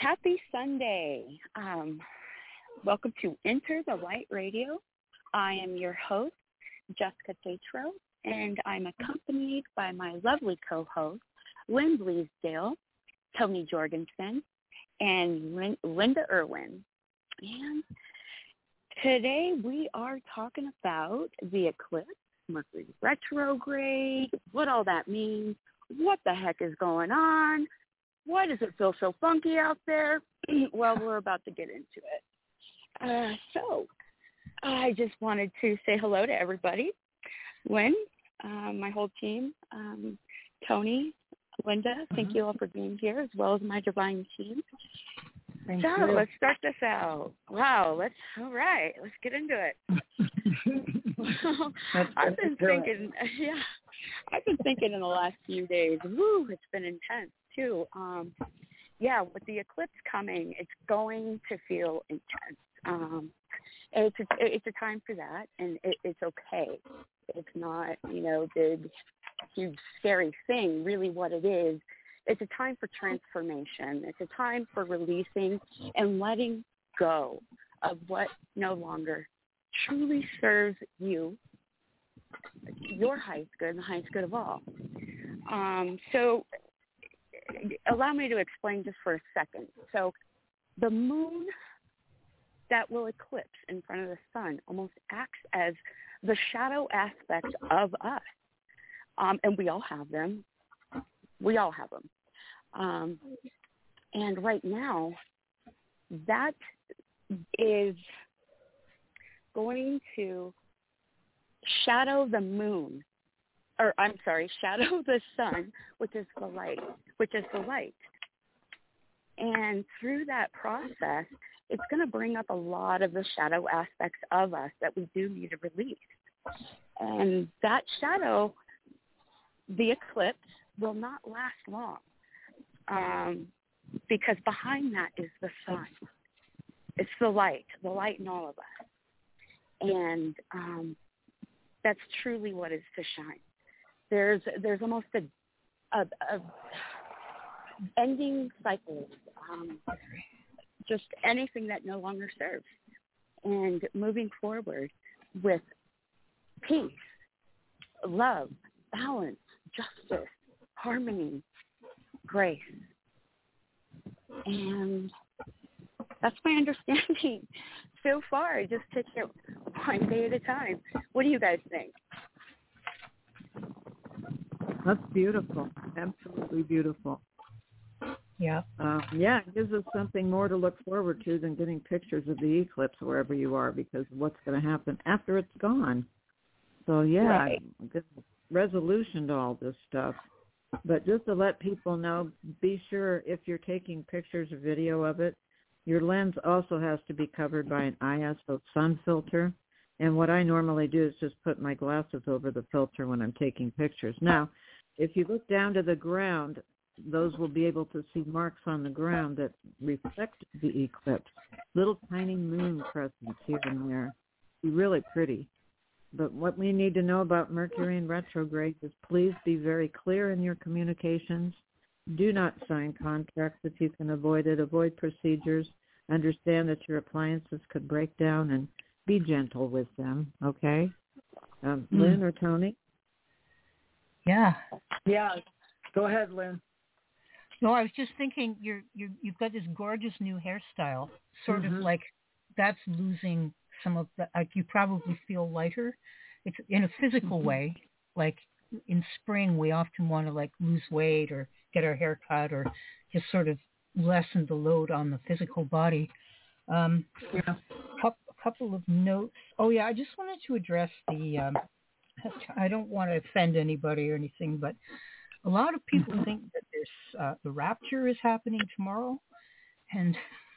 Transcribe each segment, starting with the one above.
Happy Sunday. Welcome to Enter the Light Radio. I am your host, Jessica Tatro, and I'm accompanied by my lovely co-host, Lynn Bleasdale, Tony Jorgensen, and Linda Irwin. And today we are talking about the eclipse, Mercury retrograde, what all that means, what the heck is going on, why does it feel so funky out there? Well, we're about to get into it. So I just wanted to say hello to everybody. Lynn, my whole team, Tony, Linda, thank you all for being here, as well as my divine team. Thank so you. Let's start this out. Wow, let's get into it. I've been thinking in the last few days, it's been intense too. With the eclipse coming, it's going to feel intense. It's a time for that, and it's okay. It's not, big, huge, scary thing. Really what it is, it's a time for transformation. It's a time for releasing and letting go of what no longer truly serves you, your highest good and the highest good of all. So allow me to explain just for a second. So the moon that will eclipse in front of the sun almost acts as the shadow aspect of us. And we all have them. And right now, that is going to shadow the moon, shadow the sun, which is the light. And through that process, it's going to bring up a lot of the shadow aspects of us that we do need to release. And that shadow, the eclipse, will not last long, because behind that is the sun. It's the light in all of us. And that's truly what is to shine. There's almost a ending cycle, just anything that no longer serves, and moving forward with peace, love, balance, justice, harmony, grace. And that's my understanding so far. I just take it one day at a time. What do you guys think? That's beautiful. Absolutely beautiful. Yeah. It gives us something more to look forward to than getting pictures of the eclipse wherever you are, because of what's going to happen after it's gone. So, right. Good resolution to all this stuff. But just to let people know, be sure if you're taking pictures or video of it, your lens also has to be covered by an ISO sun filter. And what I normally do is just put my glasses over the filter when I'm taking pictures. Now, if you look down to the ground, those will be able to see marks on the ground that reflect the eclipse. Little tiny moon crescents here and there. Be really pretty. But what we need to know about Mercury in retrograde is please be very clear in your communications. Do not sign contracts if you can avoid it. Avoid procedures. Understand that your appliances could break down, and be gentle with them, okay? Lynn or Tony? Yeah. Yeah. Go ahead, Lynn. No, I was just thinking you've got this gorgeous new hairstyle, sort of like that's losing some of the, like you probably feel lighter. It's in a physical way, like in spring we often want to like lose weight or get our hair cut or just sort of lessen the load on the physical body. Couple of notes. Oh yeah, I just wanted to address the, I don't want to offend anybody or anything, but a lot of people think that there's the rapture is happening tomorrow, and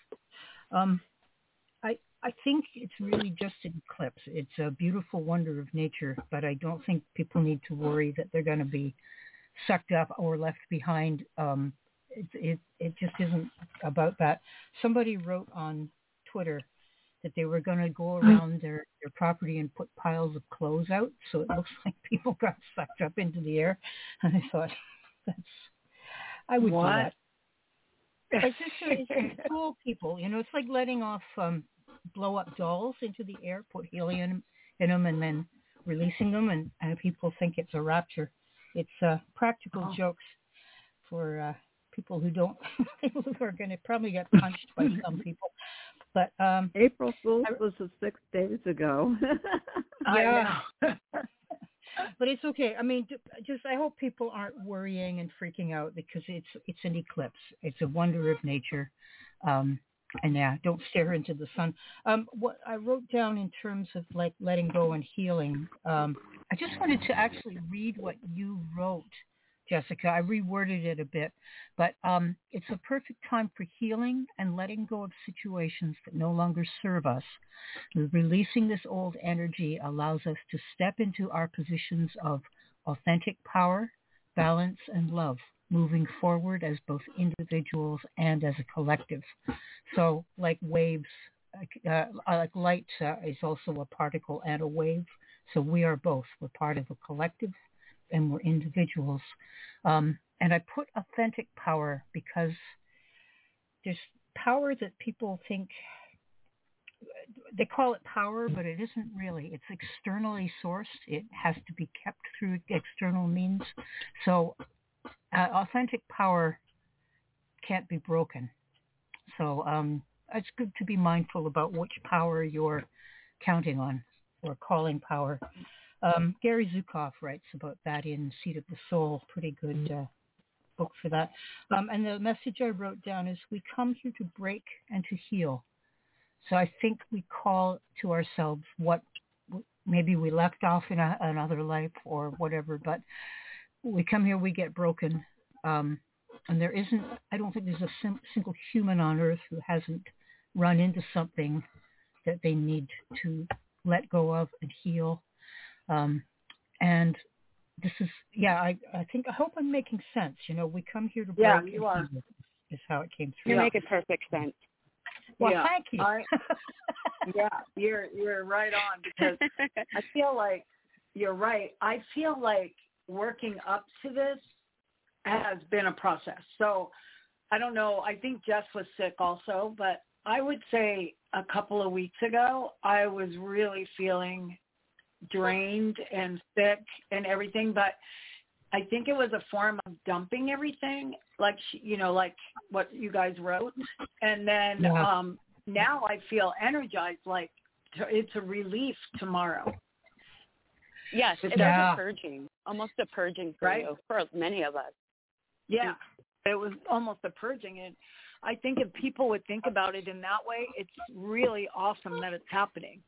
I think it's really just an eclipse. It's a beautiful wonder of nature, but I don't think people need to worry that they're going to be sucked up or left behind. It just isn't about that. Somebody wrote on Twitter that they were going to go around their property and put piles of clothes out, so it looks like people got sucked up into the air. And I thought, I would do that. It's just to fool people. It's like letting off blow up dolls into the air, put helium in them, and then releasing them, and people think it's a rapture. It's practical jokes for people who don't, who are going to probably get punched by some people. But April Fool's was 6 days ago. Yeah. But it's okay. I mean, just I hope people aren't worrying and freaking out because it's an eclipse. It's a wonder of nature. And yeah, don't stare into the sun. What I wrote down in terms of like letting go and healing, I just wanted to actually read what you wrote, Jessica. I reworded it a bit, but it's a perfect time for healing and letting go of situations that no longer serve us. Releasing this old energy allows us to step into our positions of authentic power, balance, and love, moving forward as both individuals and as a collective. So like waves, like light is also a particle and a wave. So we are both. We're part of a collective and we're individuals. And I put authentic power because there's power that people think, they call it power, but it isn't really. It's externally sourced. It has to be kept through external means. So authentic power can't be broken. So it's good to be mindful about which power you're counting on or calling power. Gary Zukav writes about that in Seed of the Soul. Pretty good book for that. And the message I wrote down is we come here to break and to heal. So I think we call to ourselves what maybe we left off in another life or whatever, but we come here, we get broken. And there isn't, I don't think there's a single human on earth who hasn't run into something that they need to let go of and heal. And this is, I hope I'm making sense. We come here to break. Yeah, you are. Is how it came through. You're making perfect sense. Well, thank you. You're right on because I feel like you're right. I feel like working up to this has been a process. So I don't know. I think Jess was sick also, but I would say a couple of weeks ago, I was really feeling drained and sick and everything, but I think it was a form of dumping everything, like, like what you guys wrote. And then now I feel energized, like it's a relief tomorrow. Yes, it was a purging, almost a purging for you, for many of us. Yeah, it was almost a purging. And I think if people would think about it in that way, it's really awesome that it's happening,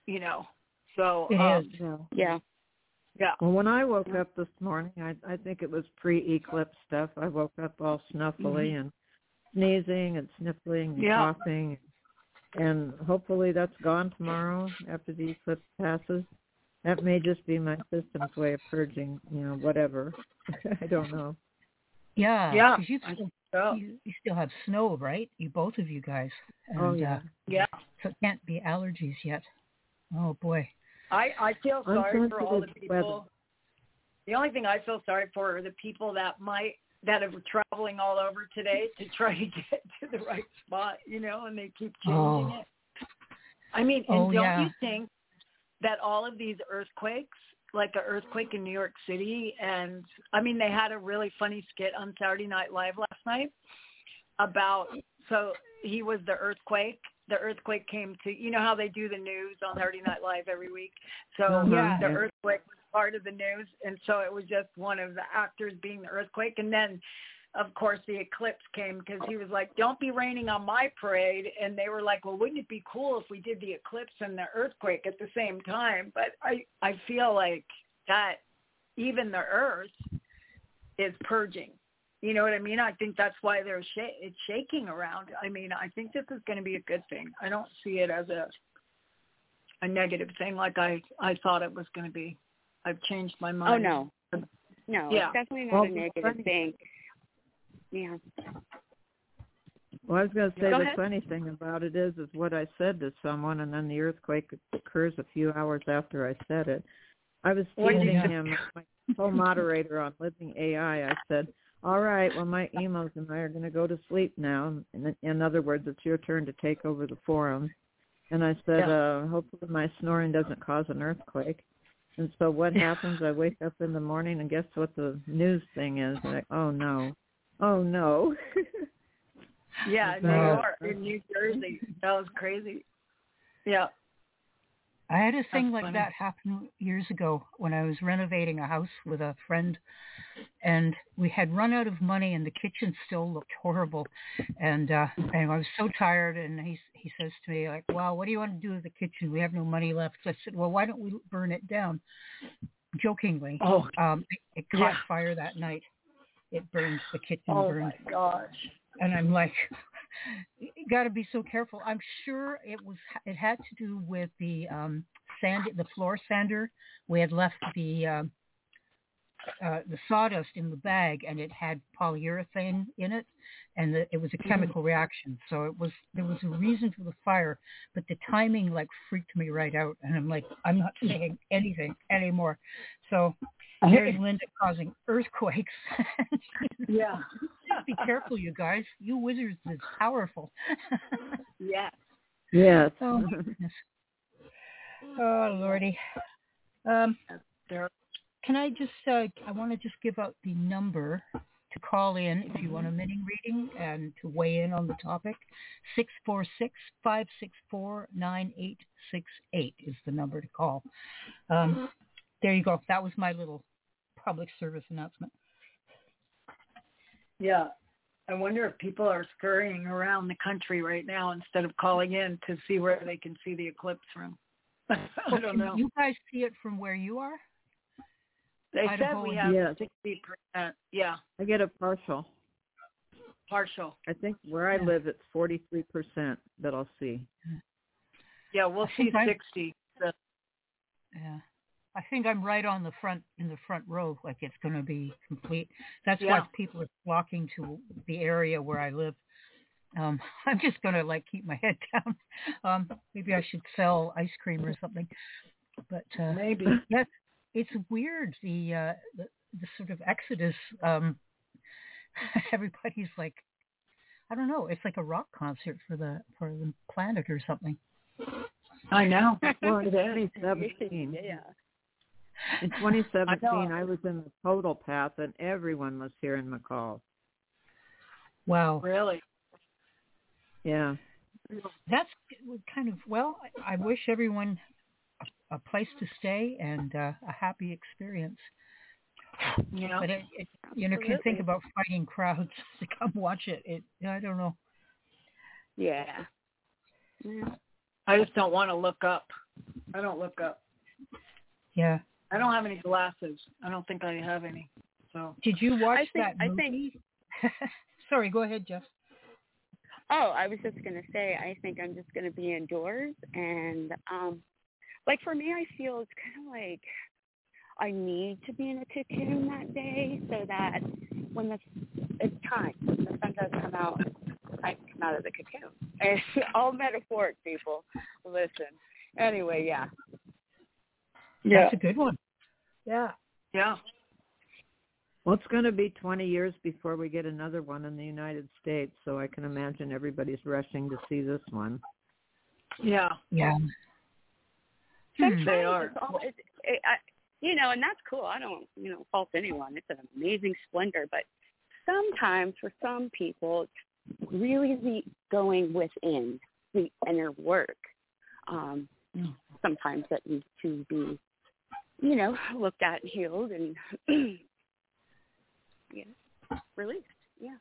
So it is. Yeah. Well, when I woke up this morning, I think it was pre-eclipse stuff. I woke up all snuffly and sneezing and sniffling and coughing. And hopefully that's gone tomorrow after the eclipse passes. That may just be my system's way of purging, whatever. I don't know. Yeah. Because you still have snow, right? Both of you guys. And, so it can't be allergies yet. Oh, boy. I feel sorry for all the people. The only thing I feel sorry for are the people that are traveling all over today to try to get to the right spot, and they keep changing it. I mean, and don't you think that all of these earthquakes, like an earthquake in New York City, and I mean, they had a really funny skit on Saturday Night Live last night about, so he was the earthquake. The earthquake came to, how they do the news on Saturday Night Live every week. So the earthquake was part of the news. And so it was just one of the actors being the earthquake. And then, of course, the eclipse came because he was like, don't be raining on my parade. And they were like, well, wouldn't it be cool if we did the eclipse and the earthquake at the same time? But I feel like that even the earth is purging. You know what I mean? I think that's why it's shaking around. I mean, I think this is going to be a good thing. I don't see it as a negative thing like I thought it was going to be. I've changed my mind. Oh, no. No, it's definitely not a negative thing. Yeah. Well, I was going to say the funny thing about it is what I said to someone, and then the earthquake occurs a few hours after I said it. I was teasing him, my co-moderator on Living AI. I said, all right, well, my emos and I are going to go to sleep now. In other words, it's your turn to take over the forum. And I said, hopefully my snoring doesn't cause an earthquake. And so what happens, I wake up in the morning and guess what the news thing is? Like, oh, no. Oh, no. Yeah, New York, in New Jersey. That was crazy. Yeah. I had a thing like that happen years ago when I was renovating a house with a friend, and we had run out of money, and the kitchen still looked horrible, and I was so tired. And he says to me, like, "Well, what do you want to do with the kitchen? We have no money left." So I said, "Well, why don't we burn it down?" Jokingly. It caught fire that night. It burned, the kitchen burned. Oh my gosh! And I'm like, you got to be so careful. I'm sure it had to do with the the floor sander. We had left the sawdust in the bag, and it had polyurethane in it, and it was a chemical reaction. So there was a reason for the fire, but the timing like freaked me right out. And I'm like, I'm not saying anything anymore. So here's Linda causing earthquakes. Yeah. Just be careful, you guys. You wizards is powerful. Yeah. Yes. Oh, my goodness. Oh, Lordy. Can I just, I want to just give out the number to call in if you want a mini reading and to weigh in on the topic. 646-564-9868 is the number to call. There you go. That was my little public service announcement. Yeah. I wonder if people are scurrying around the country right now instead of calling in to see where they can see the eclipse from. I don't know. You guys see it from where you are? They Idaho, said we have yes. 60%. Yeah. I get a partial. Partial. I think where I live, it's 43% that I'll see. Yeah, we'll see 60. So. Yeah. I think I'm right on the front, in the front row, like it's going to be complete. That's why people are flocking to the area where I live. I'm just going to like keep my head down. Maybe I should sell ice cream or something. But maybe. Yes, it's weird. The sort of exodus. Everybody's like, I don't know. It's like a rock concert for the planet or something. I know. Well, in 2017. Yeah. In 2017, I was in the total path, and everyone was here in McCall. Wow. Really? Yeah. That's kind of, well, I wish everyone a place to stay and a happy experience. Yeah. But can think about fighting crowds to come watch it. I don't know. Yeah. I just don't want to look up. I don't look up. Yeah. I don't have any glasses. I don't think I have any. So. Did you watch that movie? I think. Sorry, go ahead, Jeff. Oh, I was just going to say, I think I'm just going to be indoors. And, like, for me, I feel it's kind of like I need to be in a cocoon that day so that when it's time, when the sun does come out, I can come out of the cocoon. And all metaphoric, people. Listen. Anyway, yeah. Yeah. That's a good one. Yeah. Yeah. Well, it's going to be 20 years before we get another one in the United States, so I can imagine everybody's rushing to see this one. Yeah. Yeah. Sometimes they are. And that's cool. I don't, fault anyone. It's an amazing splendor. But sometimes for some people, it's really going within the inner work. Sometimes that needs to be, looked at and healed and released. Yeah.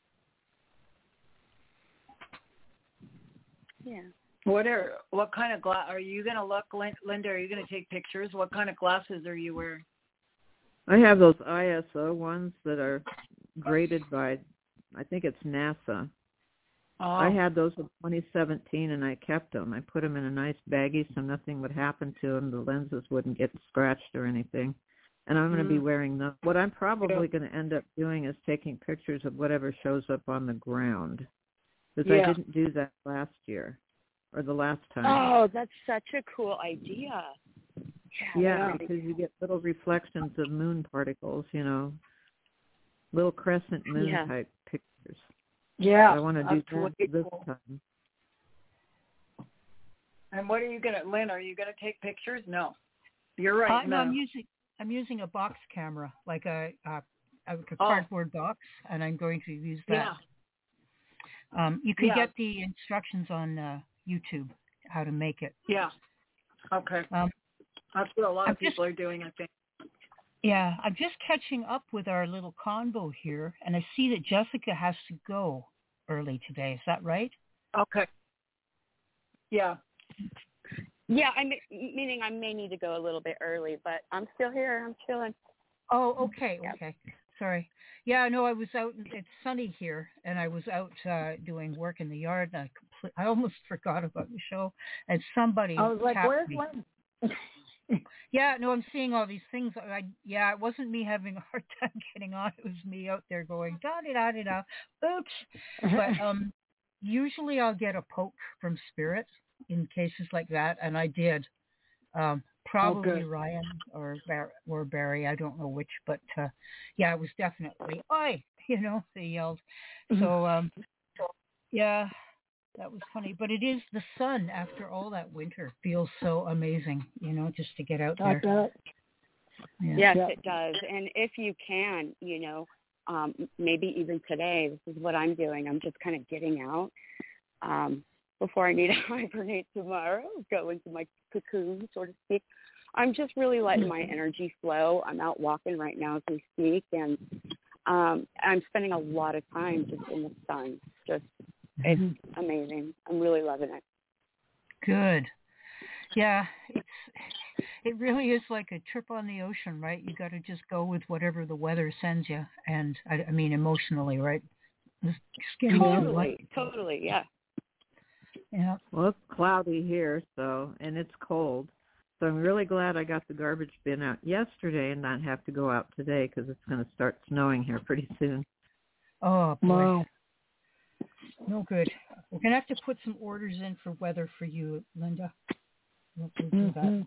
Yeah. What kind of are you going to look, Linda? Are you going to take pictures? What kind of glasses are you wearing? I have those ISO ones that are graded by, I think it's NASA. Oh. I had those in 2017, and I kept them. I put them in a nice baggie so nothing would happen to them. The lenses wouldn't get scratched or anything. And I'm going to be wearing them. What I'm probably going to end up doing is taking pictures of whatever shows up on the ground. Because I didn't do that last year or the last time. Oh, that's such a cool idea. Yeah, because you get little reflections of moon particles, little crescent moon type pictures. Yeah. So I want to do that this cool. time. And what are you gonna, Lynn? Are you gonna take pictures? No, you're right. No, I'm using a box camera, like a cardboard box, and I'm going to use that. Yeah. You can get the instructions on YouTube how to make it. Yeah. Okay. That's what a lot of people are doing, I think. Yeah, I'm just catching up with our little convo here, and I see that Jessica has to go early today. Is that right? Okay. Yeah. Yeah, meaning I may need to go a little bit early, but I'm still here. I'm chilling. Oh, okay, Yep. okay. Sorry. Yeah, no, I was out. It's sunny here, and I was out doing work in the yard, and I almost forgot about the show. And somebody I was like, tapped where's me. Lynn? Yeah, no, I'm seeing all these things. It wasn't me having a hard time getting on. It was me out there going da-da-da-da-da. Oops. But usually I'll get a poke from Spirit in cases like that, and I did. Probably Ryan or Barry, I don't know which, but it was definitely "Oi!" They yelled. So yeah, that was funny. But it is the sun after all that winter feels so amazing, just to get out there. Yes, it does. And if you can, maybe even today, this is what I'm doing. I'm just kind of getting out before I need to hibernate tomorrow, go into my cocoon, so to speak. I'm just really letting my energy flow. I'm out walking right now as we speak, and I'm spending a lot of time just in the sun. It's amazing. I'm really loving it. Good. Yeah, it really is like a trip on the ocean, right? You got to just go with whatever the weather sends you, and I mean emotionally, right? Totally, yeah. Yeah. Well, it's cloudy here, and it's cold. So I'm really glad I got the garbage bin out yesterday and not have to go out today because it's going to start snowing here pretty soon. Oh, boy. Wow. No good. We're going to have to put some orders in for weather for you, Linda. We'll do that.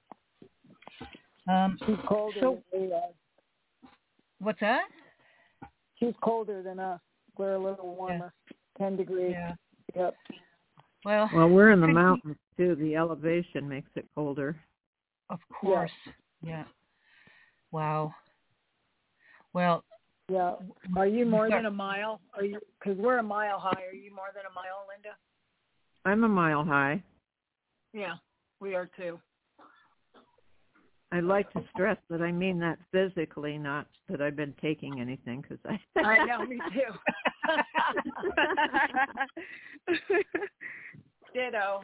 She's colder than we are. What's that? She's colder than us. We're a little warmer, 10 degrees. Yeah. Yep. Well, we're in the mountains, too. The elevation makes it colder. Of course. Yeah. Wow. Well. Yeah. Are you more than a mile? Because we're a mile high. Are you more than a mile, Linda? I'm a mile high. Yeah, we are too. I'd like to stress that I mean that physically, not that I've been taking anything. Because I know, me too. Ditto.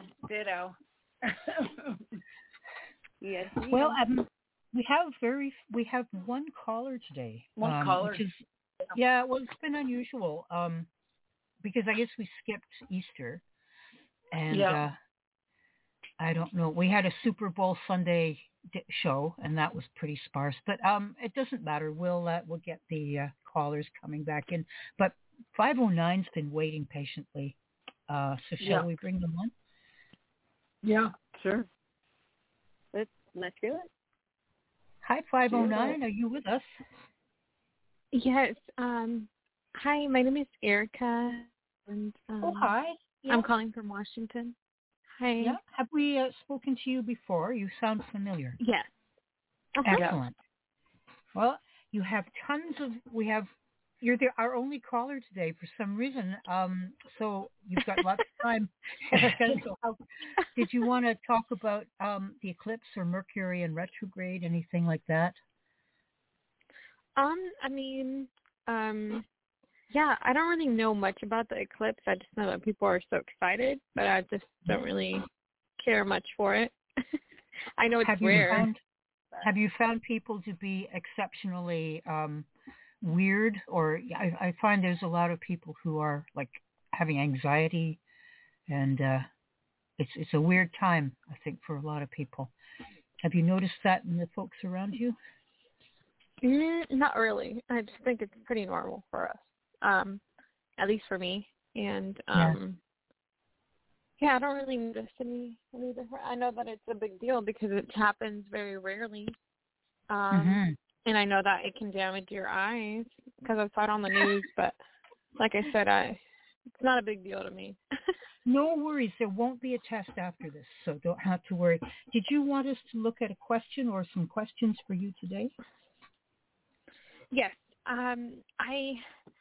Yes. Well, we have one caller today. One caller. Which is, it's been unusual because I guess we skipped Easter, and I don't know. We had a Super Bowl Sunday show, and that was pretty sparse. But it doesn't matter. We'll get the callers coming back in. But 509's been waiting patiently. So shall we bring them on? Yeah, sure. Let's do it. Hi, 509. Are you with us? Yes. Hi, my name is Erica. And, hi. Yeah. I'm calling from Washington. Hi. Yeah. Have we spoken to you before? You sound familiar. Yes. Excellent. Well, you have you're our only caller today for some reason. So you've got lots of time. So did you want to talk about the eclipse or Mercury in retrograde, anything like that? I don't really know much about the eclipse. I just know that people are so excited, but I just don't really care much for it. I know it's rare. Have you found people to be exceptionally weird, or I find there's a lot of people who are like having anxiety, and it's a weird time, I think, for a lot of people. Have you noticed that in the folks around you? Not really. I just think it's pretty normal for us, at least for me. And I don't really notice any different. I know that it's a big deal because it happens very rarely. And I know that it can damage your eyes. because I saw it on the news. But like I said, it's not a big deal to me. No worries. There won't be a test after this, so don't have to worry. Did you want us to look at a question or some questions for you today? Yes. I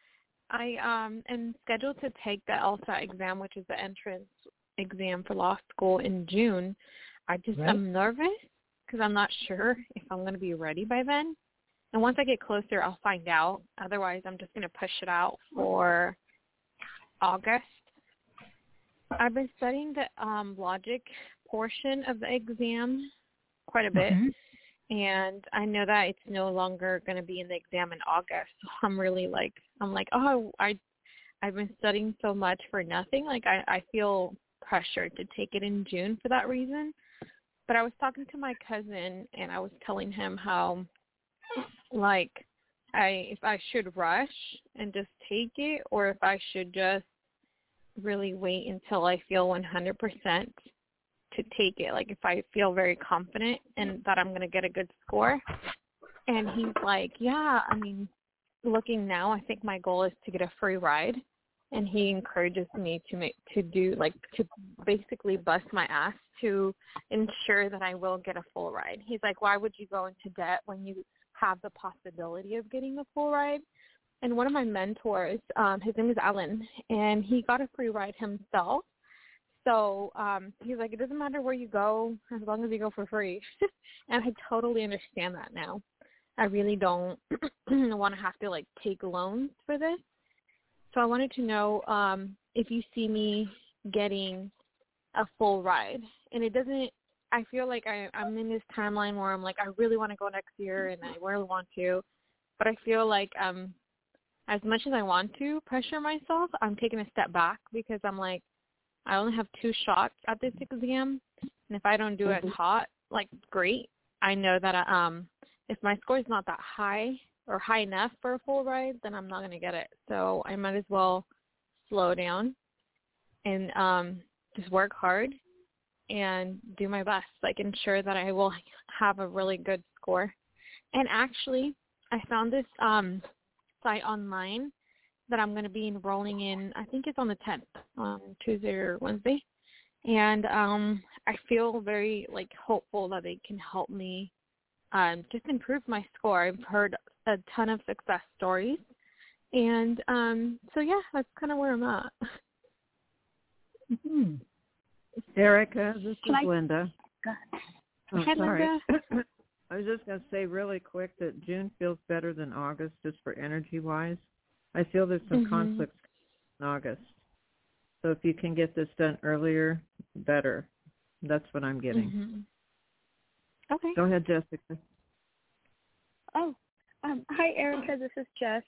am scheduled to take the LSAT exam, which is the entrance exam for law school in June. I'm nervous because I'm not sure if I'm going to be ready by then. And once I get closer, I'll find out. Otherwise, I'm just going to push it out for August. I've been studying the logic portion of the exam quite a bit, and I know that it's no longer going to be in the exam in August. So I'm like, oh, I've been studying so much for nothing. Like I feel pressured to take it in June for that reason. But I was talking to my cousin, and I was telling him how, like, if I should rush and just take it, or if I should just really wait until I feel 100% to take it. Like, if I feel very confident and that I'm going to get a good score. And he's like, yeah, I mean, looking now, I think my goal is to get a free ride. And he encourages me to basically bust my ass to ensure that I will get a full ride. He's like, why would you go into debt when you have the possibility of getting a full ride? And one of my mentors, his name is Alan, and he got a free ride himself. So he's like, it doesn't matter where you go as long as you go for free. And I totally understand that now. I really don't want to have to, like, take loans for this. So I wanted to know if you see me getting a full ride. And it doesn't – I feel like I'm in this timeline where I'm like, I really want to go next year and I really want to. But I feel like as much as I want to pressure myself, I'm taking a step back because I'm like, I only have 2 shots at this exam. And if I don't do it hot, like, great. I know that if my score is not that high or high enough for a full ride, then I'm not going to get it. So I might as well slow down and just work hard and do my best, like ensure that I will have a really good score. And actually, I found this site online that I'm going to be enrolling in. I think it's on the 10th, on Tuesday or Wednesday. And I feel very, like, hopeful that they can help me just improve my score. I've heard a ton of success stories. And so, yeah, that's kind of where I'm at. Mm-hmm. Erica, this is Linda. Hi, sorry. Linda. I was just going to say really quick that June feels better than August just for energy-wise. I feel there's some conflicts in August. So if you can get this done earlier, better. That's what I'm getting. Okay. Go ahead, Jessica. Oh, hi, Erica. This is Jess.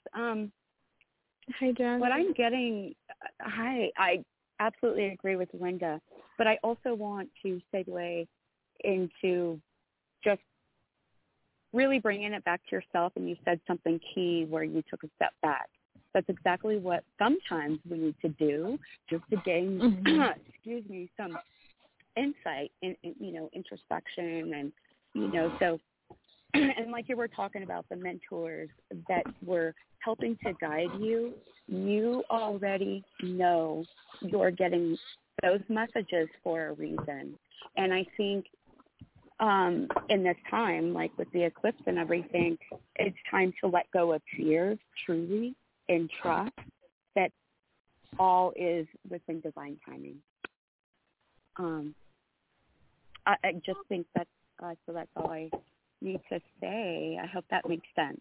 Hi, Jess. What I'm getting, I absolutely agree with Linda, but I also want to segue into just really bringing it back to yourself, and you said something key where you took a step back. That's exactly what sometimes we need to do just to gain, some insight and, introspection and, so, and like you were talking about the mentors that were helping to guide you, you already know you're getting those messages for a reason. And I think in this time, like with the eclipse and everything, it's time to let go of fears truly and trust that all is within divine timing. I just think that's so that's all I need to say. I hope that makes sense.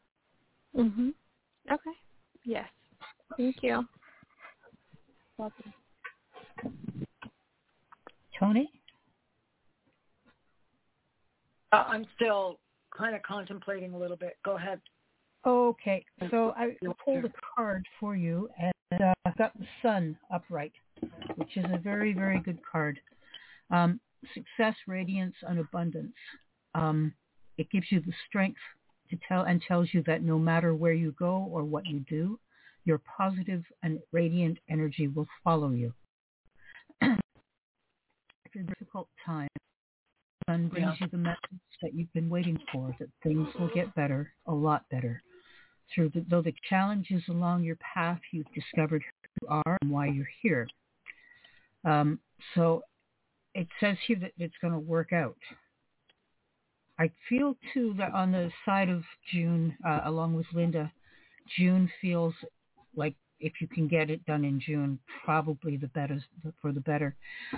Okay. Yes. Thank you. Welcome. Tony? I'm still kind of contemplating a little bit. Go ahead. Okay, so I pulled a card for you, and I've got the Sun upright, which is a very, very good card. Success, radiance, and abundance. It gives you the strength to tells you that no matter where you go or what you do, your positive and radiant energy will follow you. It's a difficult time. The Sun brings you the message that you've been waiting for, that things will get better, a lot better. though the challenges along your path, you've discovered who you are and why you're here. So it says here that it's going to work out. I feel too that on the side of June, along with Linda, June feels like if you can get it done in June, probably the better.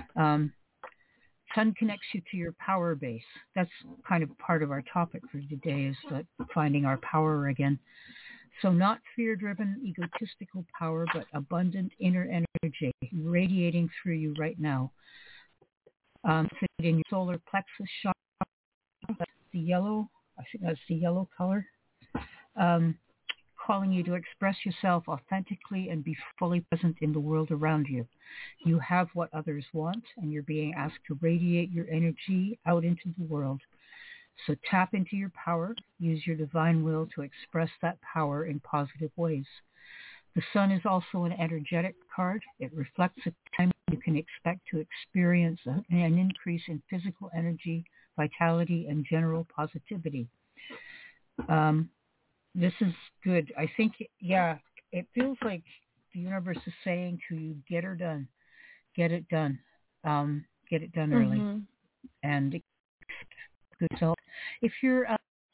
Sun connects you to your power base. That's kind of part of our topic for today, is that finding our power again. So not fear-driven, egotistical power, but abundant inner energy radiating through you right now. Sit in your solar plexus chakra. That's the yellow. I think that's the yellow color. Calling you to express yourself authentically and be fully present in the world around you. You have what others want, and you're being asked to radiate your energy out into the world. So tap into your power. Use your divine will to express that power in positive ways. The sun is also an energetic card. It reflects a time you can expect to experience an increase in physical energy, vitality, and general positivity. This is good. I think, it feels like the universe is saying to you, get her done. Get it done. Get it done early. And good self. If you're,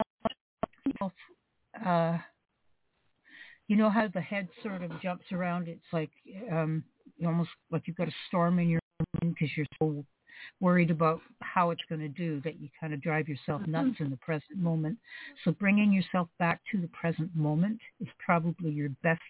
you know how the head sort of jumps around? It's like almost like you've got a storm in your mind because you're so worried about how it's going to do that you kind of drive yourself nuts in the present moment. So bringing yourself back to the present moment is probably your best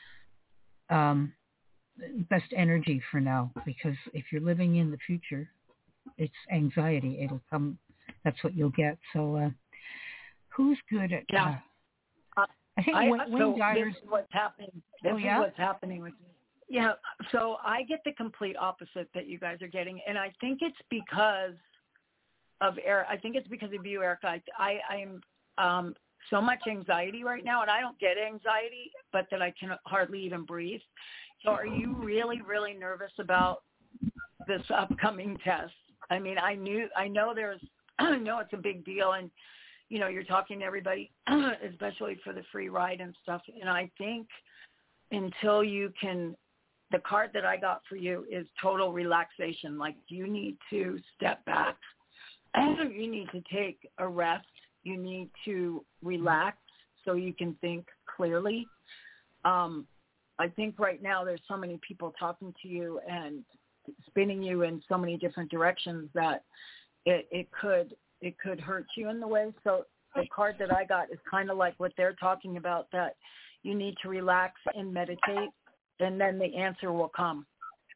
energy for now, because if you're living in the future, it's anxiety. It'll come. That's what you'll get. So who's good at I think Wayne Dyer's... This is what's happening. This is what's happening with me. Yeah, so I get the complete opposite that you guys are getting, and I think it's because of Eric. I think it's because of you, Erica. I'm so much anxiety right now, and I don't get anxiety, but that I can hardly even breathe. So are you really, really nervous about this upcoming test? I mean, I know it's a big deal, and you know, you're talking to everybody, especially for the free ride and stuff. And I think until you can, the card that I got for you is total relaxation. Like, you need to step back and you need to take a rest. You need to relax so you can think clearly. I think right now there's so many people talking to you and spinning you in so many different directions that it could hurt you in the way. So the card that I got is kind of like what they're talking about, that you need to relax and meditate, and then the answer will come.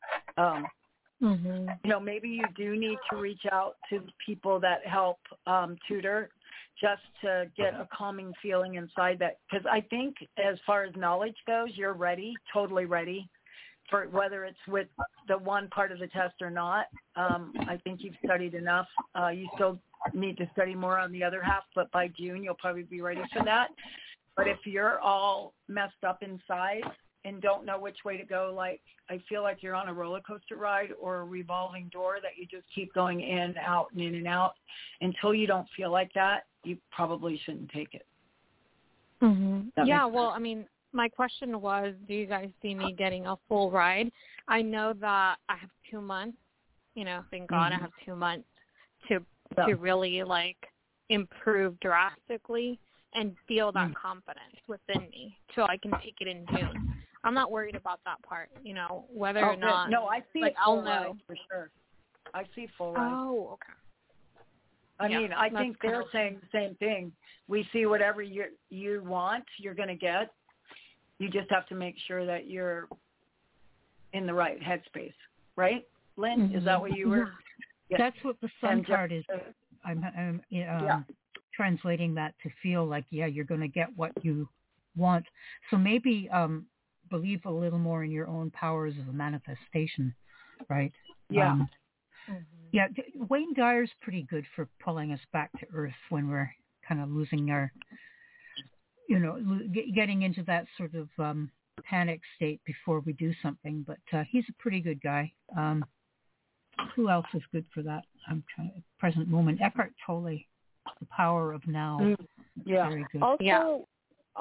You know, maybe you do need to reach out to people that help tutor, just to get a calming feeling inside that. Because I think as far as knowledge goes, you're ready, totally ready, for whether it's with the one part of the test or not. I think you've studied enough. You still need to study more on the other half, but by June you'll probably be ready for that. But if you're all messed up inside and don't know which way to go, like, I feel like you're on a roller coaster ride or a revolving door that you just keep going in, out, and in and out. Until you don't feel like that, you probably shouldn't take it. Yeah, well, I mean, my question was, do you guys see me getting a full ride? I know that I have 2 months, you know, thank God I have 2 months to really, like, improve drastically and feel that confidence within me so I can take it in June. I'm not worried about that part, you know, whether or not. No, I see, like, I'll know for sure. I see full ride. Oh, okay. I mean, I think they're saying the same thing. We see whatever you want, you're going to get. You just have to make sure that you're in the right headspace, right, Lynn? Is that what you were? Yeah. That's what the sun card is. I'm translating that to feel like, you're going to get what you want. So maybe believe a little more in your own powers of manifestation, right? Yeah. Wayne Dyer's pretty good for pulling us back to earth when we're kind of losing our, you know, getting into that sort of panic state before we do something. But he's a pretty good guy. Who else is good for that? I'm trying to, present moment. Eckhart Tolle, The Power of Now. Yeah. Very good. Also,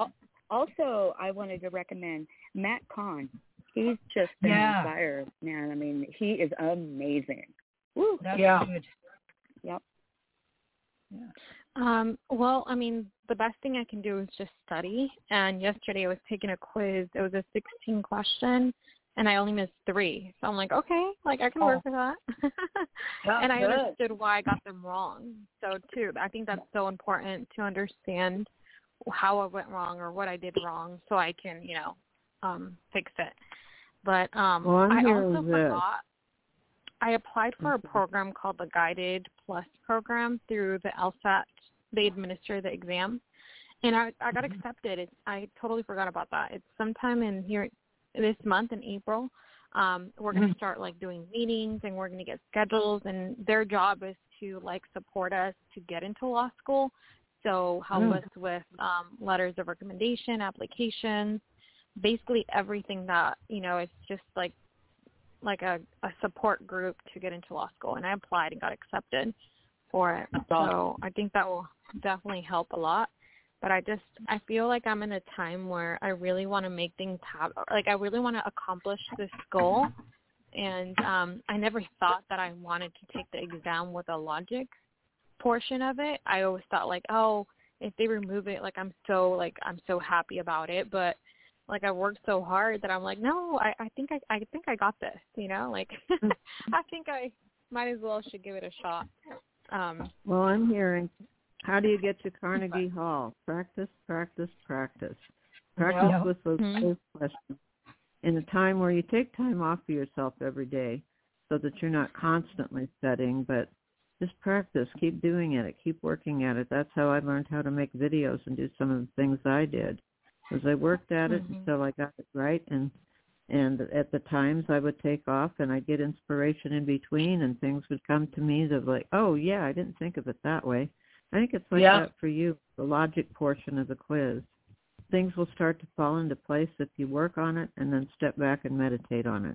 Also, I wanted to recommend Matt Kahn. He's just been on fire, man. I mean, he is amazing. Woo. That's good. Yep. Yeah. Well, I mean, the best thing I can do is just study. And yesterday I was taking a quiz. It was a 16 question, and I only missed 3. So I'm like, okay, like I can work with that. And I understood why I got them wrong. So too, I think that's so important to understand how I went wrong or what I did wrong, so I can, fix it. But I also forgot. I applied for a program called the Guided Plus program through the LSAT. They administer the exam, and I got accepted. I totally forgot about that. It's sometime in here this month in April. We're going to start like doing meetings, and we're going to get schedules, and their job is to like support us to get into law school. So help us with letters of recommendation, applications, basically everything that, it's just like a support group to get into law school. And I applied and got accepted for it. So I think that will definitely help a lot. But I feel like I'm in a time where I really want to make things happen. Like I really want to accomplish this goal. And I never thought that I wanted to take the exam with a logic portion of it. I always thought like, oh, if they remove it, I'm so happy about it. But like I worked so hard that I'm like, no, I think I got this, I think I might as well should give it a shot. Well, I'm hearing, how do you get to Carnegie Hall? Practice, practice, practice. Practice with those questions in a time where you take time off for yourself every day so that you're not constantly studying, but just practice. Keep doing it. Keep working at it. That's how I learned how to make videos and do some of the things I did. As I worked at it until I got it right, and at the times I would take off and I'd get inspiration in between, and things would come to me that like, oh yeah, I didn't think of it that way. I think it's like that for you, the logic portion of the quiz. Things will start to fall into place if you work on it and then step back and meditate on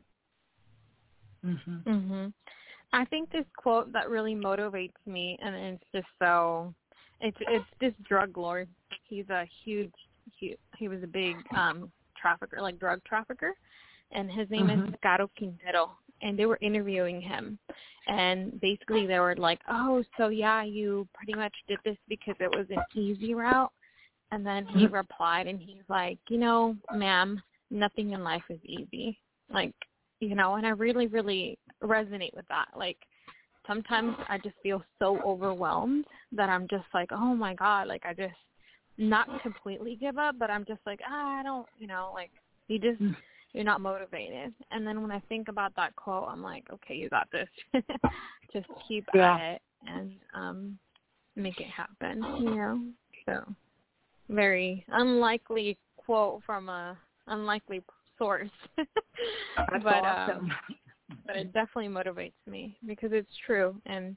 it. I think this quote that really motivates me, and it's just so, it's this drug lord. He's a he was a big trafficker, like drug trafficker, and his name is Caro Quintero, and they were interviewing him, and basically they were like, oh, so yeah, you pretty much did this because it was an easy route. And then he replied, and he's like, ma'am, nothing in life is easy. And I really, really resonate with that. Like, sometimes I just feel so overwhelmed that I'm just like, oh my God, like I just not completely give up, but I'm just like, I don't, you're not motivated. And then when I think about that quote, I'm like, okay, you got this. Just keep at it and make it happen, So very unlikely quote from a unlikely source. That's but awesome. But it definitely motivates me because it's true. And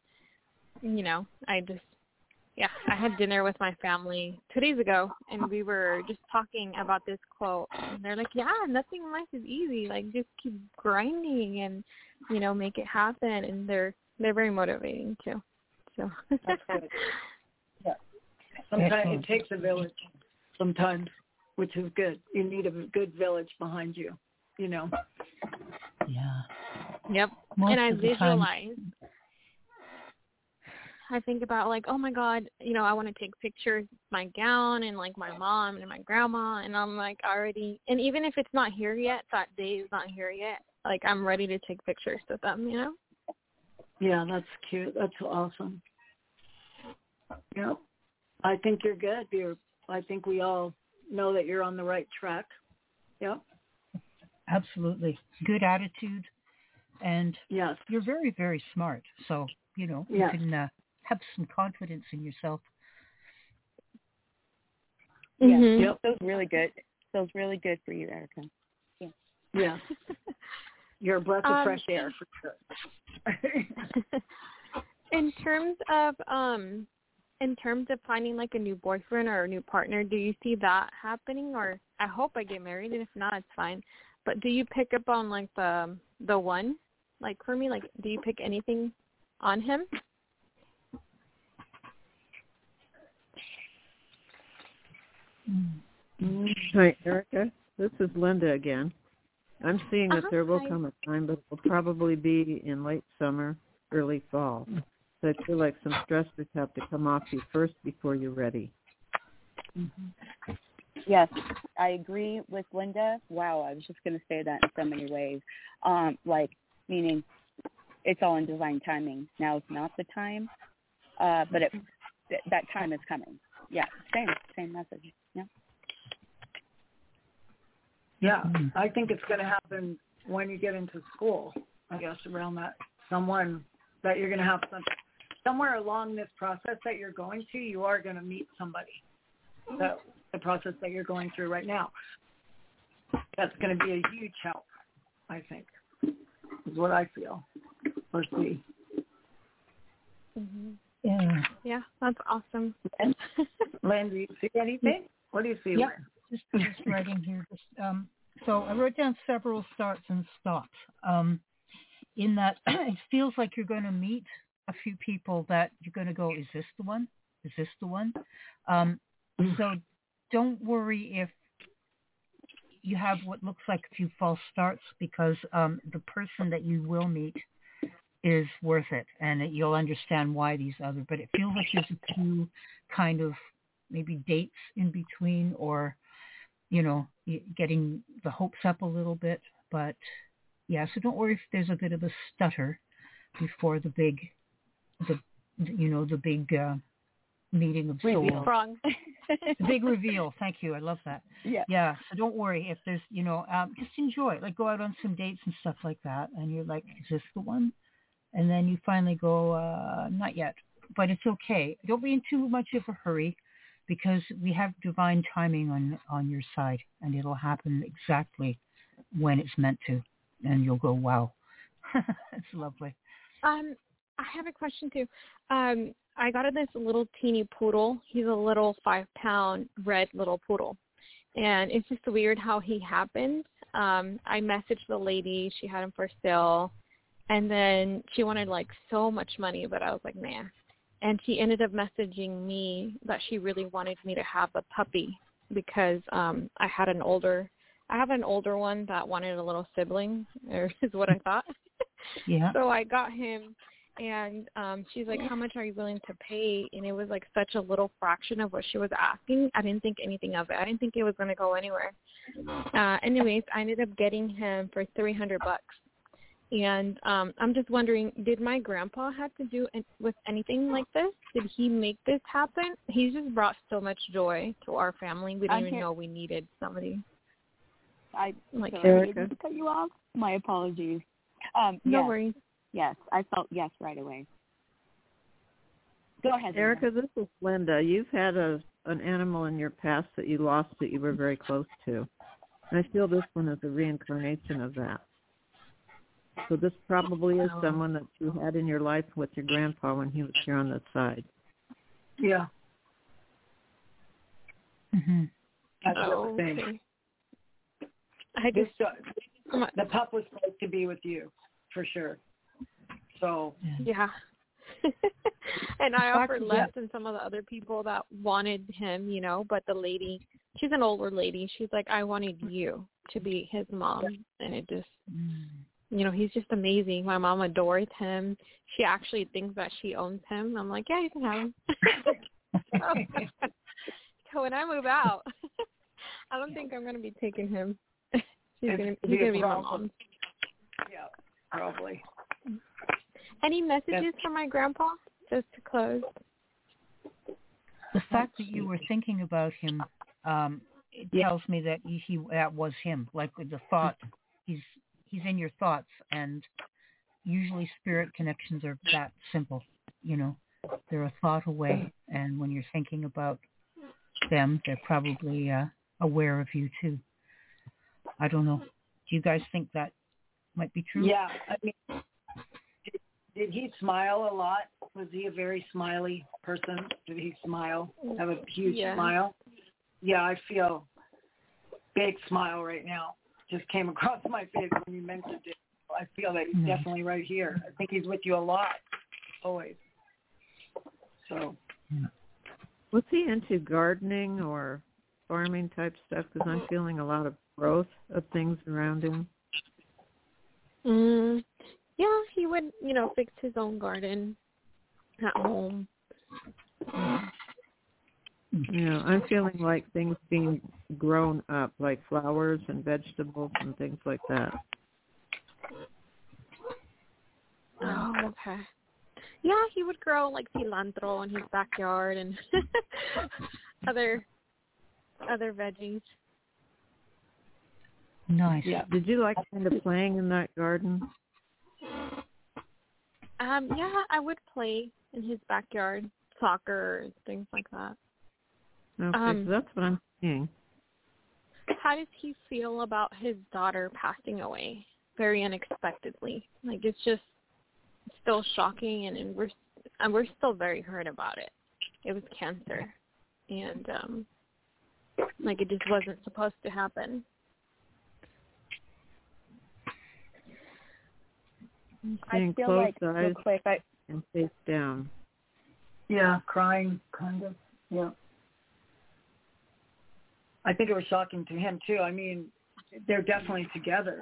I had dinner with my family 2 days ago, and we were just talking about this quote, and they're like, yeah, nothing in life is easy, like just keep grinding and make it happen. And they're very motivating too. So that's good. Sometimes it takes a village, which is good. You need a good village behind you, Yeah. Yep. And I visualize. I think about like, oh my God, I want to take pictures of my gown and like my mom and my grandma, and I'm like already, and even if it's not here yet, that day is not here yet, like I'm ready to take pictures with them, Yeah, that's cute. That's awesome. Yep. I think you're good. I think we all know that you're on the right track. Yep. Absolutely. Good attitude. And you're very, very smart. So, you can have some confidence in yourself. Yep. Feels really good. Feels really good for you, Erica. Yeah. You're a breath of fresh air for sure. In terms of finding like a new boyfriend or a new partner, do you see that happening? Or I hope I get married, and if not, it's fine. But do you pick up on like the one? Like for me, like do you pick anything on him? Hi, Erica. This is Linda again. I'm seeing that there will Hi. come a time, but it will probably be in late summer, early fall. So I feel like some stressors have to come off you first before you're ready. Mm-hmm. Yes, I agree with Linda. Wow, I was just going to say that in so many ways. Meaning it's all in divine timing. Now is not the time, but that time is coming. Yeah, same message. Yeah. Yeah, I think it's going to happen when you get into school, I guess, around that. Someone that you're going to have somewhere along this process that you're going to, you are going to meet somebody. The process that you're going through right now. That's going to be a huge help, I think, is what I feel or see. Mm-hmm. Yeah, that's awesome. Lynn, do you see anything? What do you see, Yeah, Lynn? just writing here. So I wrote down several starts and stops. In that, it feels like you're going to meet a few people that you're going to go, is this the one? Is this the one? So don't worry if you have what looks like a few false starts, because the person that you will meet is worth it, and you'll understand why these other. But it feels like there's a few kind of maybe dates in between, or getting the hopes up a little bit. But yeah, so don't worry if there's a bit of a stutter before the big meeting of souls. Wrong. The big reveal. Thank you. I love that. Yeah. So don't worry if there's, just enjoy it. Like go out on some dates and stuff like that. And you're like, is this the one? And then you finally go, not yet. But it's okay. Don't be in too much of a hurry, because we have divine timing on your side, and it'll happen exactly when it's meant to. And you'll go, wow. It's lovely. I have a question too. I got this little teeny poodle. He's a little 5-pound red little poodle. And it's just weird how he happened. I messaged the lady. She had him for sale. And then she wanted so much money, but I was like, nah. And she ended up messaging me that she really wanted me to have a puppy because I have an older one that wanted a little sibling, or is what I thought. Yeah. So I got him. And she's like, how much are you willing to pay? And it was such a little fraction of what she was asking. I didn't think anything of it. I didn't think it was going to go anywhere. Anyways, I ended up getting him for $300. And I'm just wondering, did my grandpa have to do with anything like this? Did he make this happen? He's just brought so much joy to our family. We didn't even know we needed somebody. Erica, to cut you off. My apologies. No worries. Yes, I felt yes right away. Go ahead, Erica. This is Linda. You've had an animal in your past that you lost that you were very close to. And I feel this one is a reincarnation of that. So this probably is someone that you had in your life with your grandpa when he was here on this side. Yeah. Mm-hmm. That's the thing. The pup was supposed to be with you, for sure. So yeah. And I offered less than some of the other people that wanted him, but the lady, she's an older lady. She's like, I wanted you to be his mom. And it just, he's just amazing. My mom adores him. She actually thinks that she owns him. I'm like, yeah, you can have him. So when I move out, I don't think I'm going to be taking him. He's going to be my mom. Yeah, probably. Any messages from my grandpa, just to close? The fact that you were thinking about him, it tells me that that was him. Like the thought, he's in your thoughts, and usually spirit connections are that simple. They're a thought away, and when you're thinking about them, they're probably aware of you too. I don't know. Do you guys think that might be true? Yeah, I mean, did he smile a lot? Was he a very smiley person? Did he smile? Have a huge smile? Yeah, I feel big smile right now. Just came across my face when you mentioned it. I feel that he's definitely right here. I think he's with you a lot, always. So. Was he into gardening or farming type stuff? Because I'm feeling a lot of growth of things around him. Yeah, he would, fix his own garden at home. Yeah, I'm feeling like things being grown up, like flowers and vegetables and things like that. Oh, okay. Yeah, he would grow like cilantro in his backyard and other veggies. Nice. Yeah. Did you like kind of playing in that garden? Yeah, I would play in his backyard, soccer and things like that. Okay, so that's what I'm seeing. How does he feel about his daughter passing away very unexpectedly? Like, it's just still shocking, and we're still very hurt about it. It was cancer, and it just wasn't supposed to happen. I feel like, real quick, and face down. Yeah, crying, kind of. Yeah. I think it was shocking to him too. I mean, they're definitely together.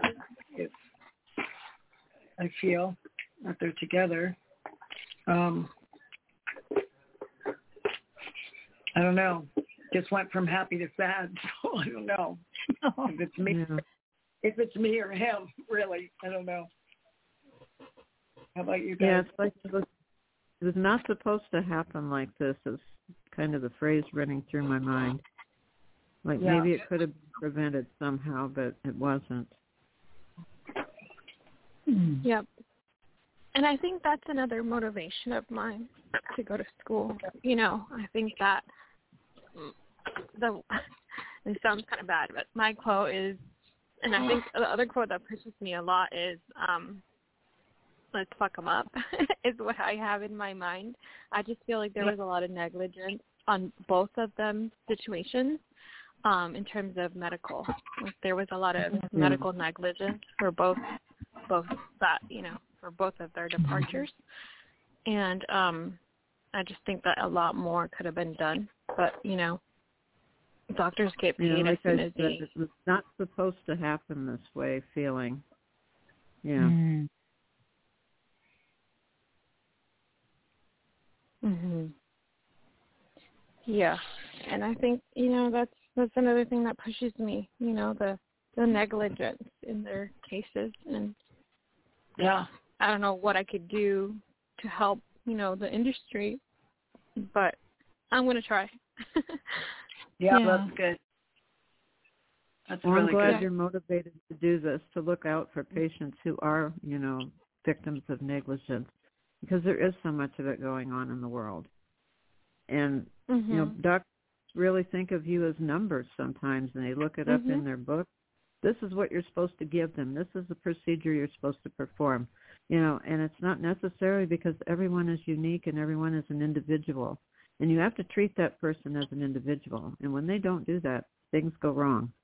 I feel that they're together. I don't know. Just went from happy to sad. So I don't know if it's me. Yeah. If it's me or him, really, I don't know. How about you guys? Yeah, it's like it was not supposed to happen like this. Is kind of the phrase running through my mind. Like maybe it could have been prevented somehow, but it wasn't. Yep. And I think that's another motivation of mine to go to school. I think that it sounds kind of bad, but my quote is, and I think the other quote that pushes me a lot is, let's fuck them up, is what I have in my mind. I just feel like there was a lot of negligence on both of them situations. In terms of medical, like there was a lot of medical negligence for both that, for both of their departures. And I just think that a lot more could have been done. But, doctors get paid as soon as they... It was not supposed to happen this way, feeling. Yeah. Yeah. And I think, that's another thing that pushes me, the negligence in their cases. And I don't know what I could do to help, the industry, but I'm going to try. That's good. That's well, really I'm glad good. you're motivated to do this, to look out for patients who are, victims of negligence, because there is so much of it going on in the world. And, doctors really think of you as numbers sometimes, and they look it up in their book. This is what you're supposed to give them. This is the procedure you're supposed to perform. And it's not necessarily, because everyone is unique and everyone is an individual. And you have to treat that person as an individual. And when they don't do that, things go wrong.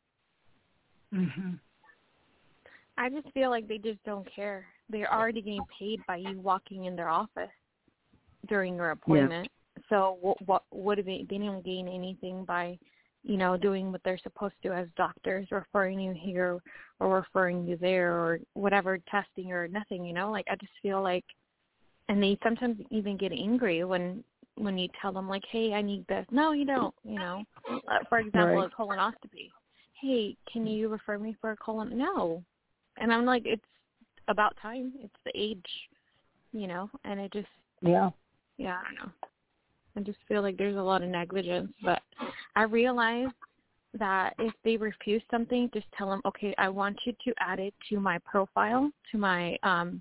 I just feel like they just don't care. They're already getting paid by you walking in their office during your appointment. Yeah. So what do they don't gain anything by, doing what they're supposed to as doctors, referring you here or referring you there or whatever, testing or nothing, I just feel like, and they sometimes even get angry when you tell them, like, hey, I need this. No, you don't, for example, a colonoscopy. Hey, can you refer me for a colon? No. And I'm like, it's about time. It's the age, and it just, I don't know. I just feel like there's a lot of negligence, but I realize that if they refuse something, just tell them, okay, I want you to add it to my profile, to my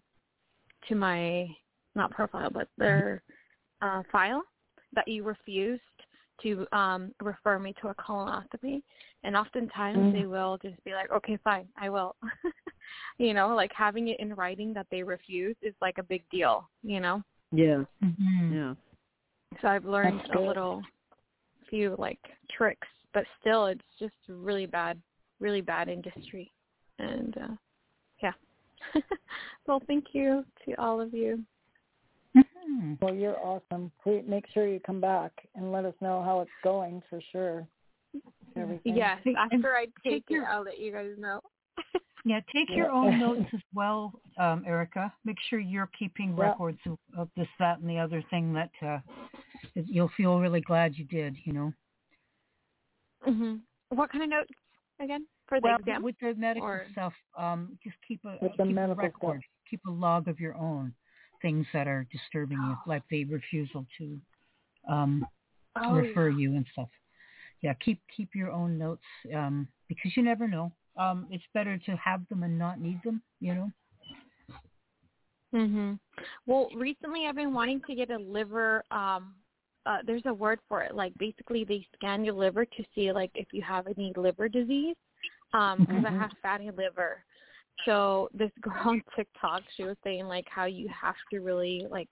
not profile, but their file, that you refused to refer me to a colonoscopy. And oftentimes they will just be like, okay, fine, I will. Like having it in writing that they refuse is like a big deal, Yeah. Yeah. So I've learned few like tricks, but still it's just really bad industry. And well, thank you to all of you. Well, you're awesome. Please make sure you come back and let us know how it's going for sure. everything. Yes, after I take it, your, I'll let you guys know. yeah, take your own notes as well, Erica. Make sure you're keeping records of this, that, and the other thing that you'll feel really glad you did, you know. Mhm. What kind of notes again for the exam? With the medical stuff, just keep a record, stuff. Keep a log of your own things that are disturbing you, like the refusal to refer you and stuff. Yeah, keep your own notes because you never know. It's better to have them and not need them, you know. Mhm. Well, recently I've been wanting to get a liver. There's a word for it. Like basically, they scan your liver to see like if you have any liver disease. Because I have fatty liver. So this girl on TikTok, she was saying like how you have to really like,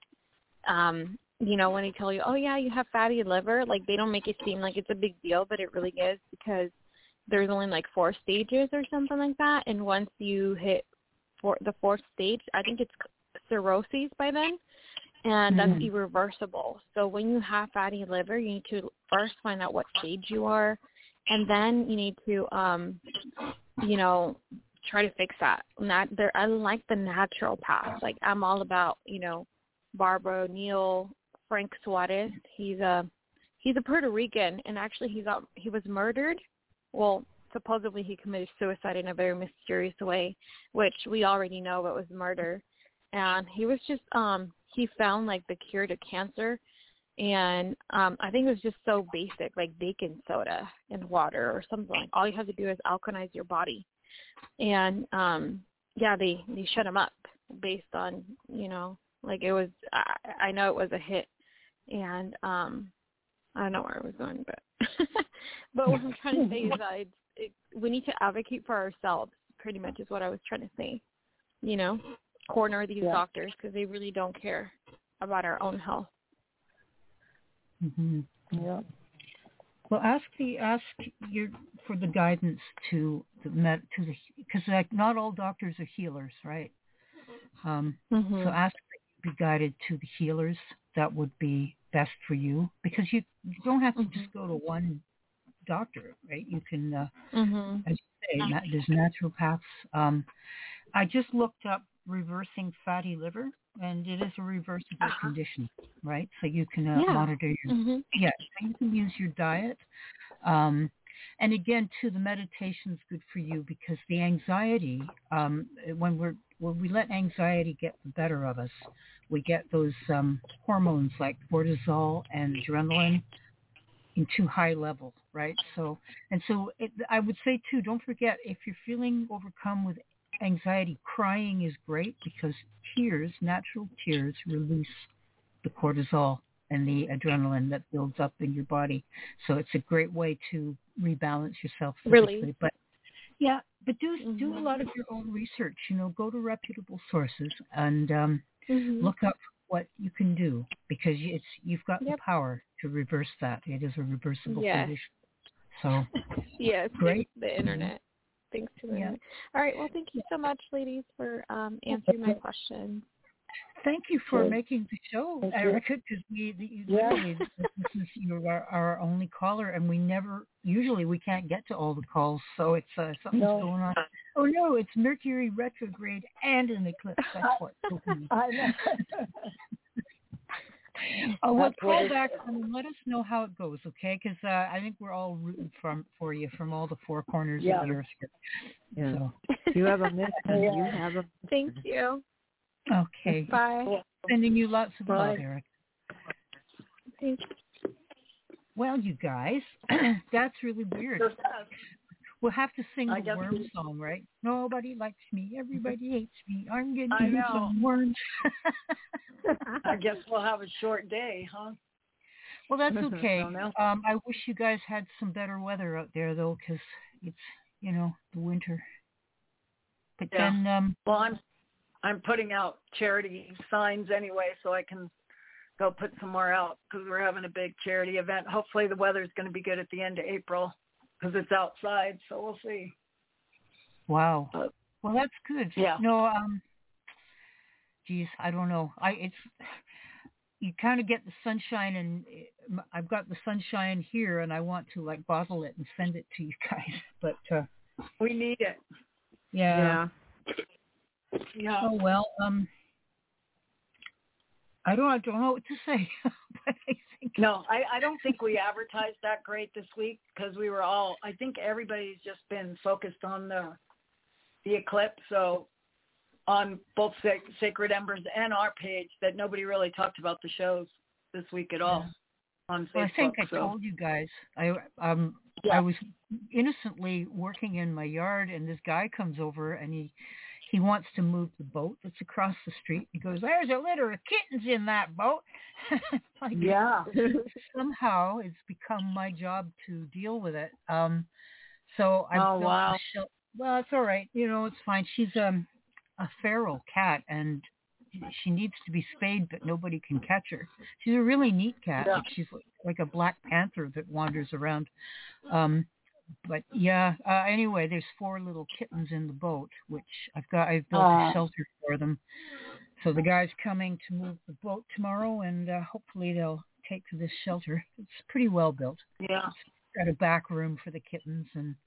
you know, when they tell you, oh yeah, you have fatty liver, like they don't make it seem like it's a big deal, but it really is because there's only like 4 stages or something like that. And once you hit the 4th stage, I think it's cirrhosis by then, and that's irreversible. So when you have fatty liver, you need to first find out what stage you are, and then you need to, you know, try to fix that. I like the natural path. Like I'm all about, you know, Barbara O'Neill, Frank Suarez. He's a Puerto Rican, and actually he was murdered. Well, supposedly he committed suicide in a very mysterious way, which we already know it was murder. And he was just he found like the cure to cancer. And I think it was just so basic, like baking soda and water or something. Like all you have to do is alkalize your body. And they shut him up based on, you know, like it was. I know it was a hit, and I don't know where I was going, but but what I'm trying to say is that we need to advocate for ourselves. Pretty much is what I was trying to say. You know, corner these doctors because they really don't care about our own health. Mm-hmm. Yeah. Well, ask your for the guidance to because like not all doctors are healers, right? So ask that you be guided to the healers that would be best for you, because you don't have to just go to one doctor, right? You can, as you say, there's naturopaths. I just looked up reversing fatty liver, and it is a reversible condition, right? So you can monitor your, so you can use your diet. And again, too, the meditation's good for you because the anxiety, when we let anxiety get the better of us, we get those hormones like cortisol and adrenaline in too high level, right? So I would say too, don't forget, if you're feeling overcome with anxiety, crying is great because natural tears release the cortisol and the adrenaline that builds up in your body. So it's a great way to rebalance yourself physically. Really? But do a lot of your own research. You know, go to reputable sources and look up what you can do, because you've got the power to reverse that. It is a reversible condition. So great. The internet. Thanks to the internet. All right. Well, thank you so much, ladies, for answering my questions. Thank you for making the show, Erica, because literally this is our only caller, and we can't get to all the calls, so it's something's going on. Oh no, it's Mercury retrograde and an eclipse. That's what's going on. I know. We'll call back and let us know how it goes, okay? Because I think we're all rooting for you from all the 4 corners of the earth here. Yeah. So. You have a mission. You have a. Thank you. Okay. Bye. Sending you lots of love, Eric. Thank you. Well, you guys, that's really weird. We'll have to sing the worm song, right? Nobody likes me. Everybody hates me. I'm getting some worms. I guess we'll have a short day, huh? Well, that's okay. I wish you guys had some better weather out there, though, because it's, the winter. But then... well, I'm putting out charity signs anyway, so I can go put some more out because we're having a big charity event. Hopefully the weather's going to be good at the end of April because it's outside, so we'll see. Wow. Well, that's good. Yeah. No, geez, I don't know. you kind of get the sunshine, and I've got the sunshine here, and I want to like bottle it and send it to you guys, but we need it. Yeah. Oh well. I don't know what to say. But I think I don't think we advertised that great this week because we were all. I think everybody's just been focused on the eclipse. So on both Sacred Embers and our page, that nobody really talked about the shows this week at all on Facebook. Well, I think I told you guys. I was innocently working in my yard, and this guy comes over, and he wants to move the boat that's across the street. He goes, "There's a litter of kittens in that boat." Like, somehow it's become my job to deal with it. So I built a shelter. Well, it's all right. It's fine. She's a feral cat, and she needs to be spayed, but nobody can catch her. She's a really neat cat. Yeah. She's like a black panther that wanders around. But anyway, there's 4 little kittens in the boat, which I've built a shelter for them. So the guy's coming to move the boat tomorrow, and hopefully they'll take to this shelter. It's pretty well built. Yeah. It's got a back room for the kittens, and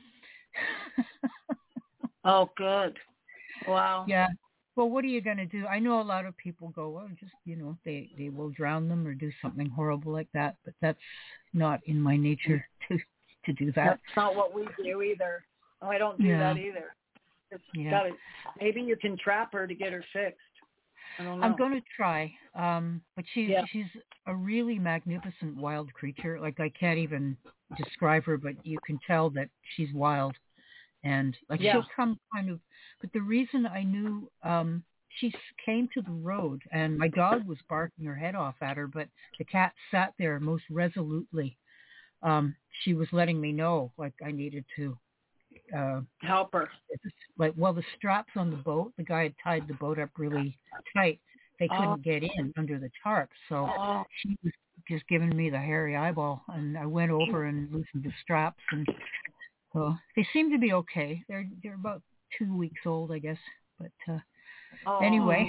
oh, good. Wow. Yeah. Well, what are you going to do? I know a lot of people go, well, just, they will drown them or do something horrible like that, but that's not in my nature to do that. That's not what we do either. Oh, I don't do that either. Maybe you can trap her to get her fixed. I don't know. I'm going to try. But she's a really magnificent wild creature. Like, I can't even describe her, but you can tell that she's wild. And she'll come kind of, but the reason I knew, she came to the road, and my dog was barking her head off at her, but the cat sat there most resolutely. She was letting me know, like, I needed to help her. The straps on the boat, the guy had tied the boat up really tight. They couldn't get in under the tarp, so she was just giving me the hairy eyeball, and I went over and loosened the straps, and so they seem to be okay. They're about 2 weeks old, I guess. But anyway,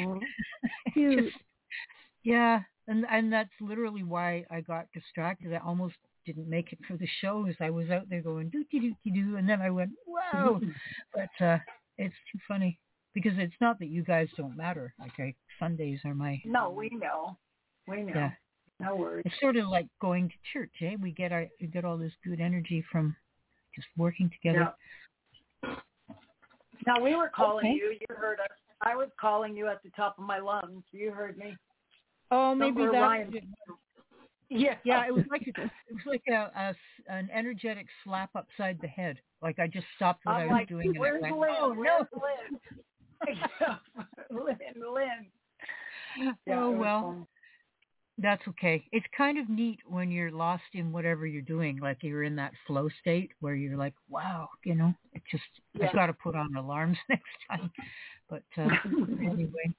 and that's literally why I got distracted. I almost didn't make it for the show, as I was out there going doo-doo-doo-doo, and then I went, wow. But it's too funny because it's not that you guys don't matter. Okay, Sundays are my. No, we know. Yeah. No worries. It's sort of like going to church, eh? We get all this good energy from just working together. Yeah. Now we were calling you. You heard us. I was calling you at the top of my lungs. You heard me. Oh, maybe that. Yeah. It was like an energetic slap upside the head. Like I just stopped what I was doing and I went, "Oh no, Lynn." Yeah, oh well. That's okay. It's kind of neat when you're lost in whatever you're doing, like you're in that flow state where you're like, wow, it just, I've got to put on alarms next time. But anyway,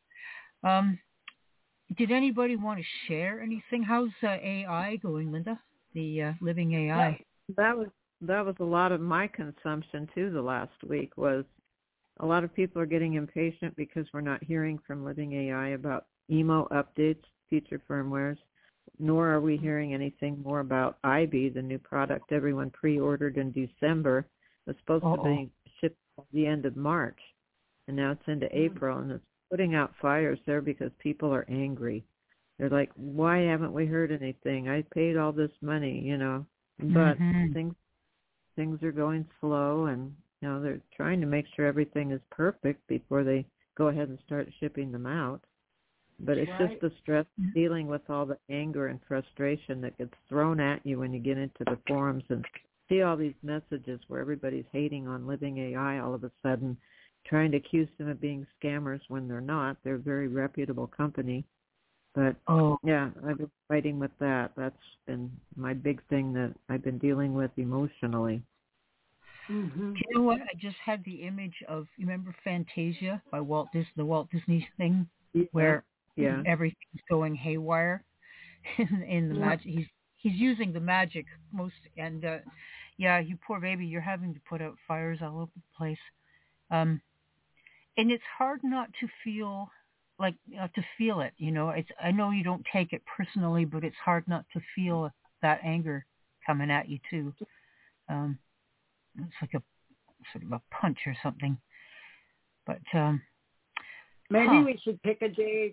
did anybody want to share anything? How's AI going, Linda? The living AI? That was a lot of my consumption too. The last week was a lot of people are getting impatient because we're not hearing from Living AI about emo updates, feature firmwares, nor are we hearing anything more about IB, the new product everyone pre-ordered in December. It was supposed to be shipped at the end of March, and now it's into April, and it's putting out fires there because people are angry. They're like, why haven't we heard anything? I paid all this money, but things are going slow, and they're trying to make sure everything is perfect before they go ahead and start shipping them out. But it's just the stress dealing with all the anger and frustration that gets thrown at you when you get into the forums and see all these messages where everybody's hating on Living AI all of a sudden, trying to accuse them of being scammers when they're not. They're a very reputable company. But, I've been fighting with that. That's been my big thing that I've been dealing with emotionally. Mm-hmm. You know what? I just had the image of, you remember Fantasia by the Walt Disney thing, where everything's going haywire in the magic. He's using the magic most, and you poor baby, you're having to put out fires all over the place. And it's hard not to feel like to feel it. It's I know you don't take it personally, but it's hard not to feel that anger coming at you too. It's like a sort of a punch or something. But maybe we should pick a day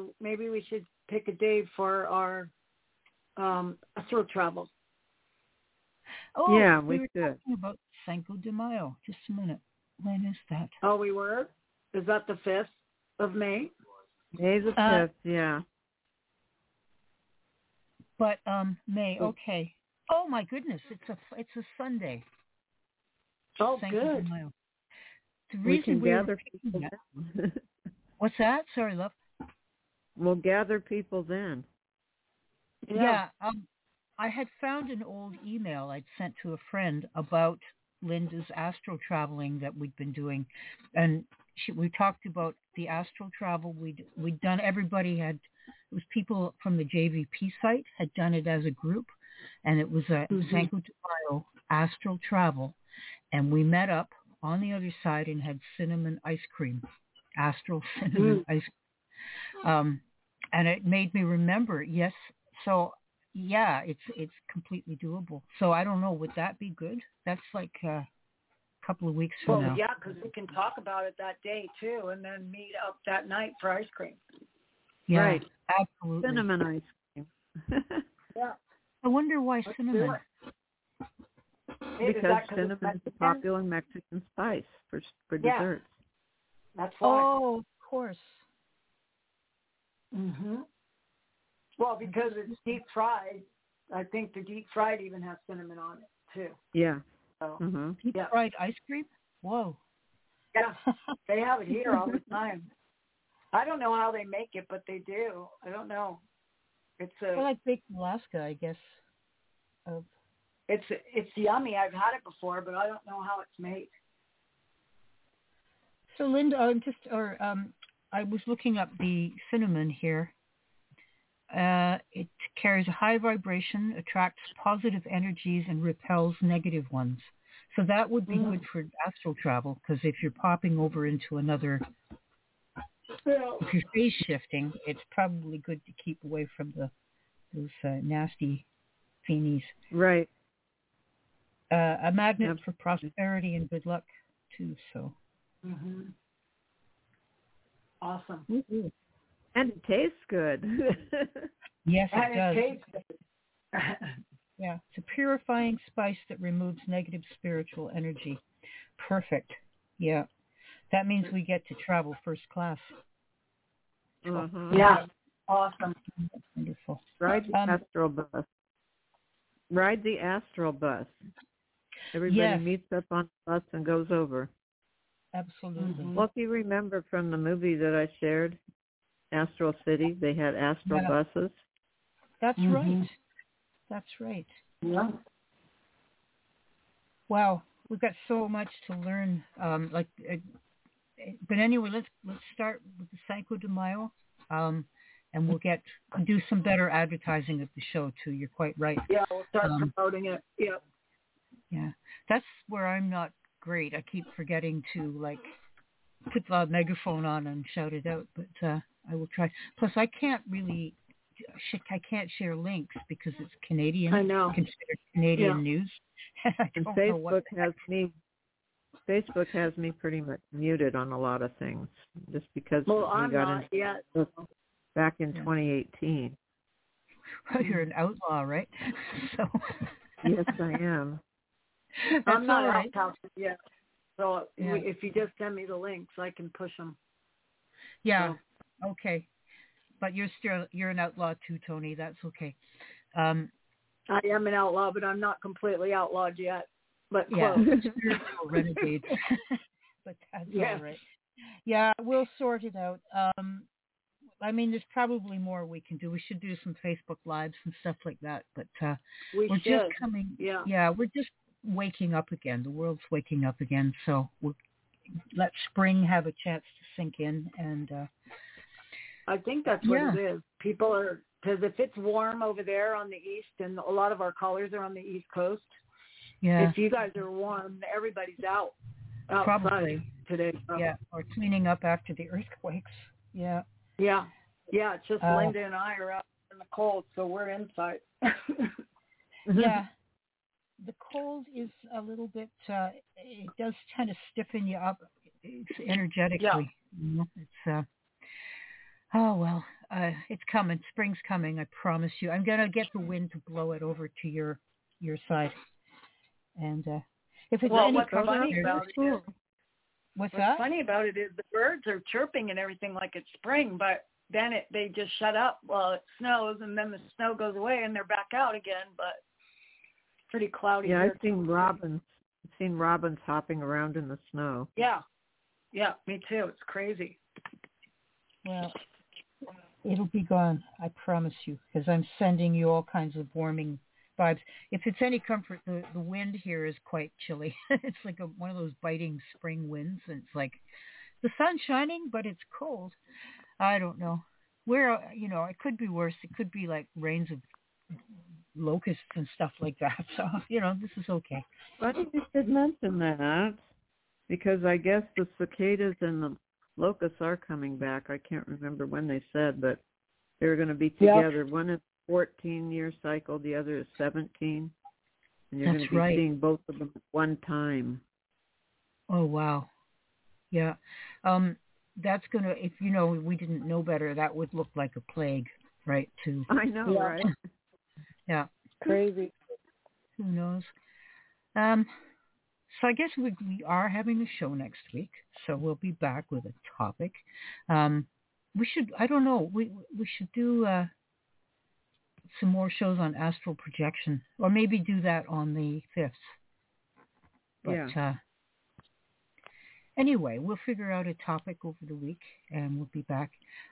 for our astral travel. Oh, yeah, we were should. talking about Cinco de Mayo. Just a minute. When is that? Oh, we were? Is that the 5th of May? May the 5th, yeah. But May, okay. Oh my goodness, it's a Sunday. Oh, Cinco good. de Mayo. The We reason can we gather were people then. What's that? Sorry, love. We'll gather people then. Yeah. I had found an old email I'd sent to a friend about Linda's astral traveling that we'd been doing, and we talked about the astral travel we'd done. It was people from the JVP site had done it as a group, and it was a Cinco de Mayo astral travel, and we met up on the other side and had cinnamon ice cream, astral cinnamon ice cream, and it made me remember. Yes, so. Yeah, it's completely doable. So I don't know. Would that be good? That's like a couple of weeks from now. Well, yeah, because we can talk about it that day too, and then meet up that night for ice cream. Yeah, right. Absolutely. Cinnamon ice cream. Yeah. I wonder why cinnamon. Because cinnamon is a popular Mexican spice for desserts. That's why. Oh, of course. Mhm. Well, because it's deep fried, I think the deep fried even has cinnamon on it too. Yeah. So, Deep fried ice cream? Whoa. Yeah, they have it here all the time. I don't know how they make it, but they do. I don't know. It's like baked Alaska, I guess. It's yummy. I've had it before, but I don't know how it's made. So Linda, I was looking up the cinnamon here. It carries a high vibration, attracts positive energies, and repels negative ones. So that would be good for astral travel, because if you're popping over into another, if you're phase shifting, it's probably good to keep away from those nasty fiends. Right. A magnet for prosperity and good luck too. So. Mm-hmm. Awesome. Mm-hmm. And it tastes good. Yes, it does. Tastes good. Yeah, it's a purifying spice that removes negative spiritual energy. Perfect. Yeah. That means we get to travel first class. Yeah. Awesome. That's wonderful. Ride the astral bus. Ride the astral bus. Everybody meets up on the bus and goes over. Absolutely. Well, if you remember from the movie that I shared, Astral City, they had astral buses. That's right. That's right. Yeah. Wow, we've got so much to learn. But anyway, let's start with the Cinco de Mayo, and we'll do some better advertising of the show too. You're quite right. Yeah, we'll start promoting it. Yeah. Yeah, that's where I'm not great. I keep forgetting to put the megaphone on and shout it out, but I will try. Plus, I can't share links because it's Canadian. I know. Considered Canadian news. I don't know what Facebook has me pretty much muted on a lot of things just because I'm not yet. Back in 2018. Well, you're an outlaw, right? So. Yes, I am. I'm not all right. out yet. So if you just send me the links, I can push them. Yeah. So. Okay. But you're an outlaw too, Tony. That's okay. I am an outlaw, but I'm not completely outlawed yet. But close. Spiritual renegade. But that's all right. Yeah, we'll sort it out. There's probably more we can do. We should do some Facebook Lives and stuff like that. But we're just coming. Yeah, we're just waking up again. The world's waking up again. So we'll let spring have a chance to sink in. And I think that's what it is. People are, because if it's warm over there on the east, and a lot of our callers are on the East Coast. Yeah. If you guys are warm, everybody's outside probably today. Yeah, or cleaning up after the earthquakes. Yeah. Yeah. Yeah, it's just Linda and I are out in the cold, so we're inside. Yeah. The cold is a little bit, it does kind of stiffen you up energetically. Yeah. You know? It's, oh, well, it's coming. Spring's coming, I promise you. I'm going to get the wind to blow it over to your side. And if it's any funny about it, what's funny about it is the birds are chirping and everything like it's spring, but then they just shut up while it snows, and then the snow goes away and they're back out again. But it's pretty cloudy. Yeah, here. I've seen robins hopping around in the snow. Yeah, me too. It's crazy. Well, it'll be gone, I promise you, because I'm sending you all kinds of warming vibes. If it's any comfort, the wind here is quite chilly. It's like one of those biting spring winds, and it's like the sun's shining, but it's cold. I don't know. It could be worse. It could be like rains of locusts and stuff like that. So, this is okay. Funny you should mention that, because I guess the cicadas and the locusts are coming back. I can't remember when they said, but they're going to be together. Yep. One is 14-year cycle, the other is 17. And you're going to be seeing both of them at one time. Oh, wow. Yeah. That's going to, if we didn't know better, that would look like a plague, right? I know, right? Yeah. Crazy. Who knows? So I guess we are having a show next week, so we'll be back with a topic. We should, I don't know, we should do some more shows on astral projection, or maybe do that on the 5th. But anyway, we'll figure out a topic over the week, and we'll be back.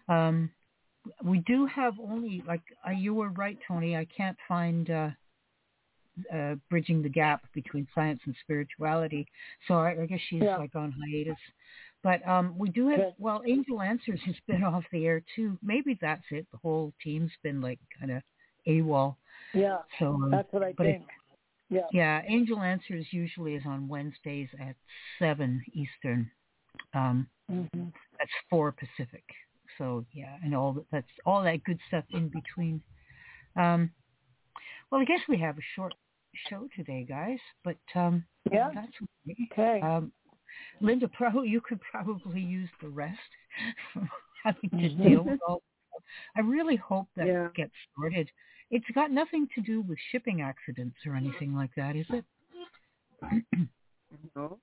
We do have only, you were right, Tony, I can't find Bridging the Gap Between Science and Spirituality, so I guess she's on hiatus. But we do have, Angel Answers has been off the air too. Maybe that's it. The whole team's been kind of AWOL. Yeah, so that's what I think. Yeah, Angel Answers usually is on Wednesdays at 7 Eastern. That's 4 Pacific. So and that's all that good stuff in between. Well, I guess we have a short show today, guys, but that's okay. Linda, you could probably use the rest from having to deal with all. I really hope that gets sorted. It's got nothing to do with shipping accidents or anything like that, is it? No.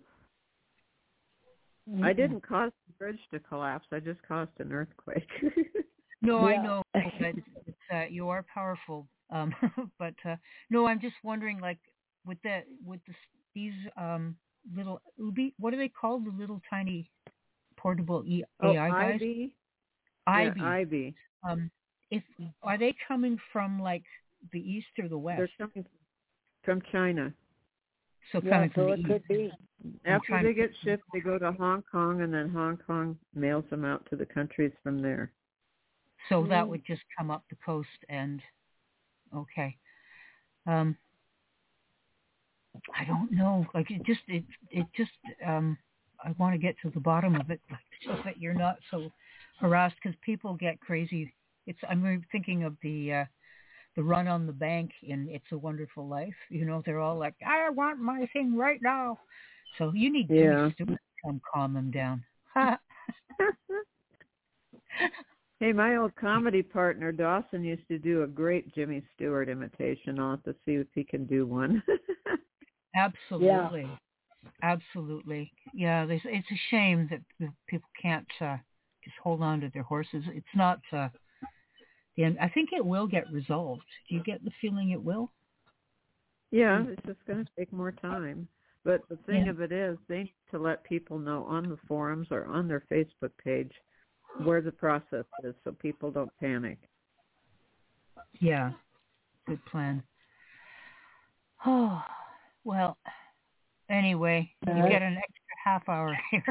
I didn't cause the bridge to collapse. I just caused an earthquake. No, I know. You are powerful. But no, I'm just wondering, with these little Ubi, what are they called? The little tiny portable AI guys? IB. IB. Are they coming from the east or the west? They're coming from China. So coming from the east. Could be. After they get shipped, they go to Hong Kong, and then Hong Kong mails them out to the countries from there. So that would just come up the coast and, okay. I don't know. I want to get to the bottom of it so that you're not so harassed, because people get crazy. I'm thinking of the run on the bank in It's a Wonderful Life. They're all like, I want my thing right now. So you need Jimmy Stewart to come calm them down. Hey, my old comedy partner, Dawson, used to do a great Jimmy Stewart imitation. I'll have to see if he can do one. Absolutely. Absolutely. Yeah, it's a shame that people can't just hold on to their horses. It's not the end. I think it will get resolved. Do you get the feeling it will? Yeah, it's just going to take more time. But the thing of it is, they need to let people know on the forums or on their Facebook page where the process is, so people don't panic. Yeah, good plan. Oh, well, anyway, you get an extra half hour here.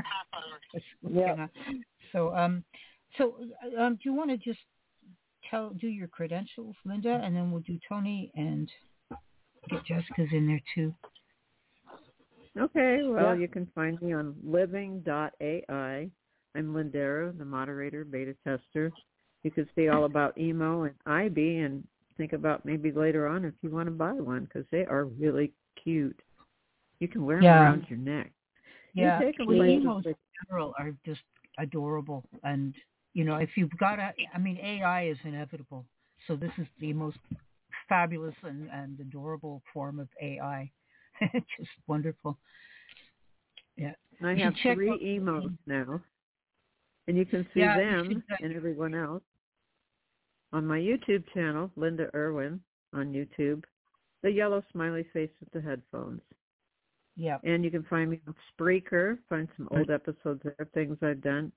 So, do you want to just do your credentials, Linda, and then we'll do Tony and get Jessica's in there too. Okay, well, you can find me on living.ai. I'm Lindera, the moderator, beta tester. You can see all about emo and IB and think about maybe later on if you want to buy one because they are really cute. You can wear them around your neck. Yeah, you take them emos in general are just adorable. And, if you've got AI is inevitable. So this is the most fabulous and adorable form of AI. Just wonderful. Yeah. I have 3 emos now. And you can see them and everyone else on my YouTube channel, Linda Irwin on YouTube, the yellow smiley face with the headphones. Yeah. And you can find me on Spreaker, find some old episodes there, things I've done,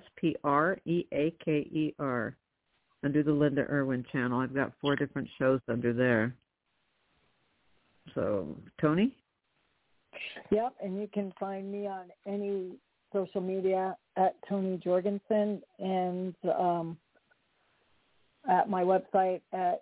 SPREAKER, under the Linda Irwin channel. I've got 4 different shows under there. So, Tony? Yep, and you can find me on any social media at Tony Jorgensen and at my website at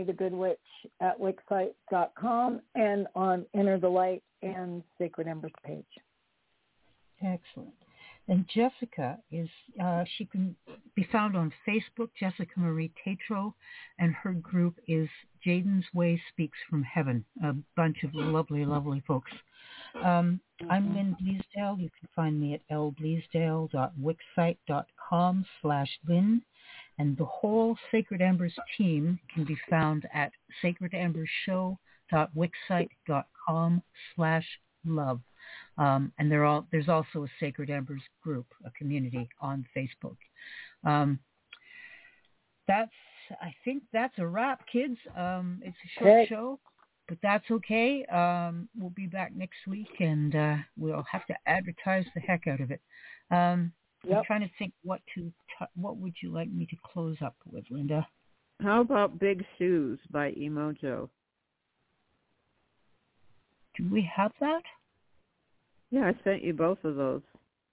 TonyTheGoodWitch@Wixsite.com and on Enter the Light and Sacred Embers page. Excellent. And Jessica she can be found on Facebook, Jessica Marie Tatro, and her group is Jaden's Way Speaks from Heaven, a bunch of lovely, lovely folks. I'm Lynn Bleasdale. You can find me at lbleasdale.wixsite.com/Lynn. And the whole Sacred Embers team can be found at sacredenbershow.wixsite.com/love. And there's also a Sacred Embers group, a community on Facebook. I think that's a wrap, kids. It's a short show, but that's okay. We'll be back next week, and we'll have to advertise the heck out of it. I'm trying to think what would you like me to close up with, Linda? How about Big Shoes by Emo Joe? Do we have that? Yeah, I sent you both of those.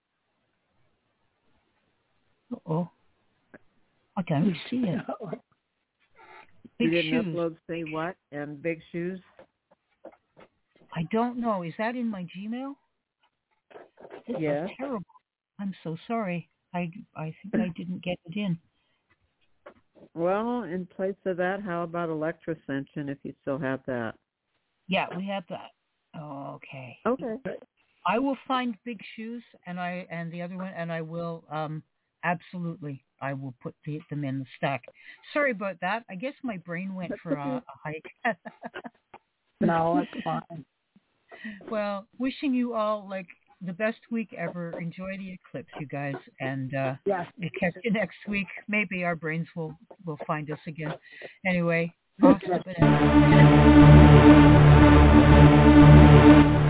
Uh-oh. I can't see it. You didn't upload Say What and Big Shoes? I don't know. Is that in my Gmail? Yes. Terrible. I'm so sorry. I think I didn't get it in. Well, in place of that, how about Electrascension if you still have that? Yeah, we have that. Okay. Okay. I will find Big Shoes and the other one, and I will absolutely. I will put them in the stack. Sorry about that. I guess my brain went for a hike. No, it's fine. Well, wishing you all the best week ever. Enjoy the eclipse, you guys, and we'll catch you next week. Maybe our brains will find us again. Anyway, I'll slip it in.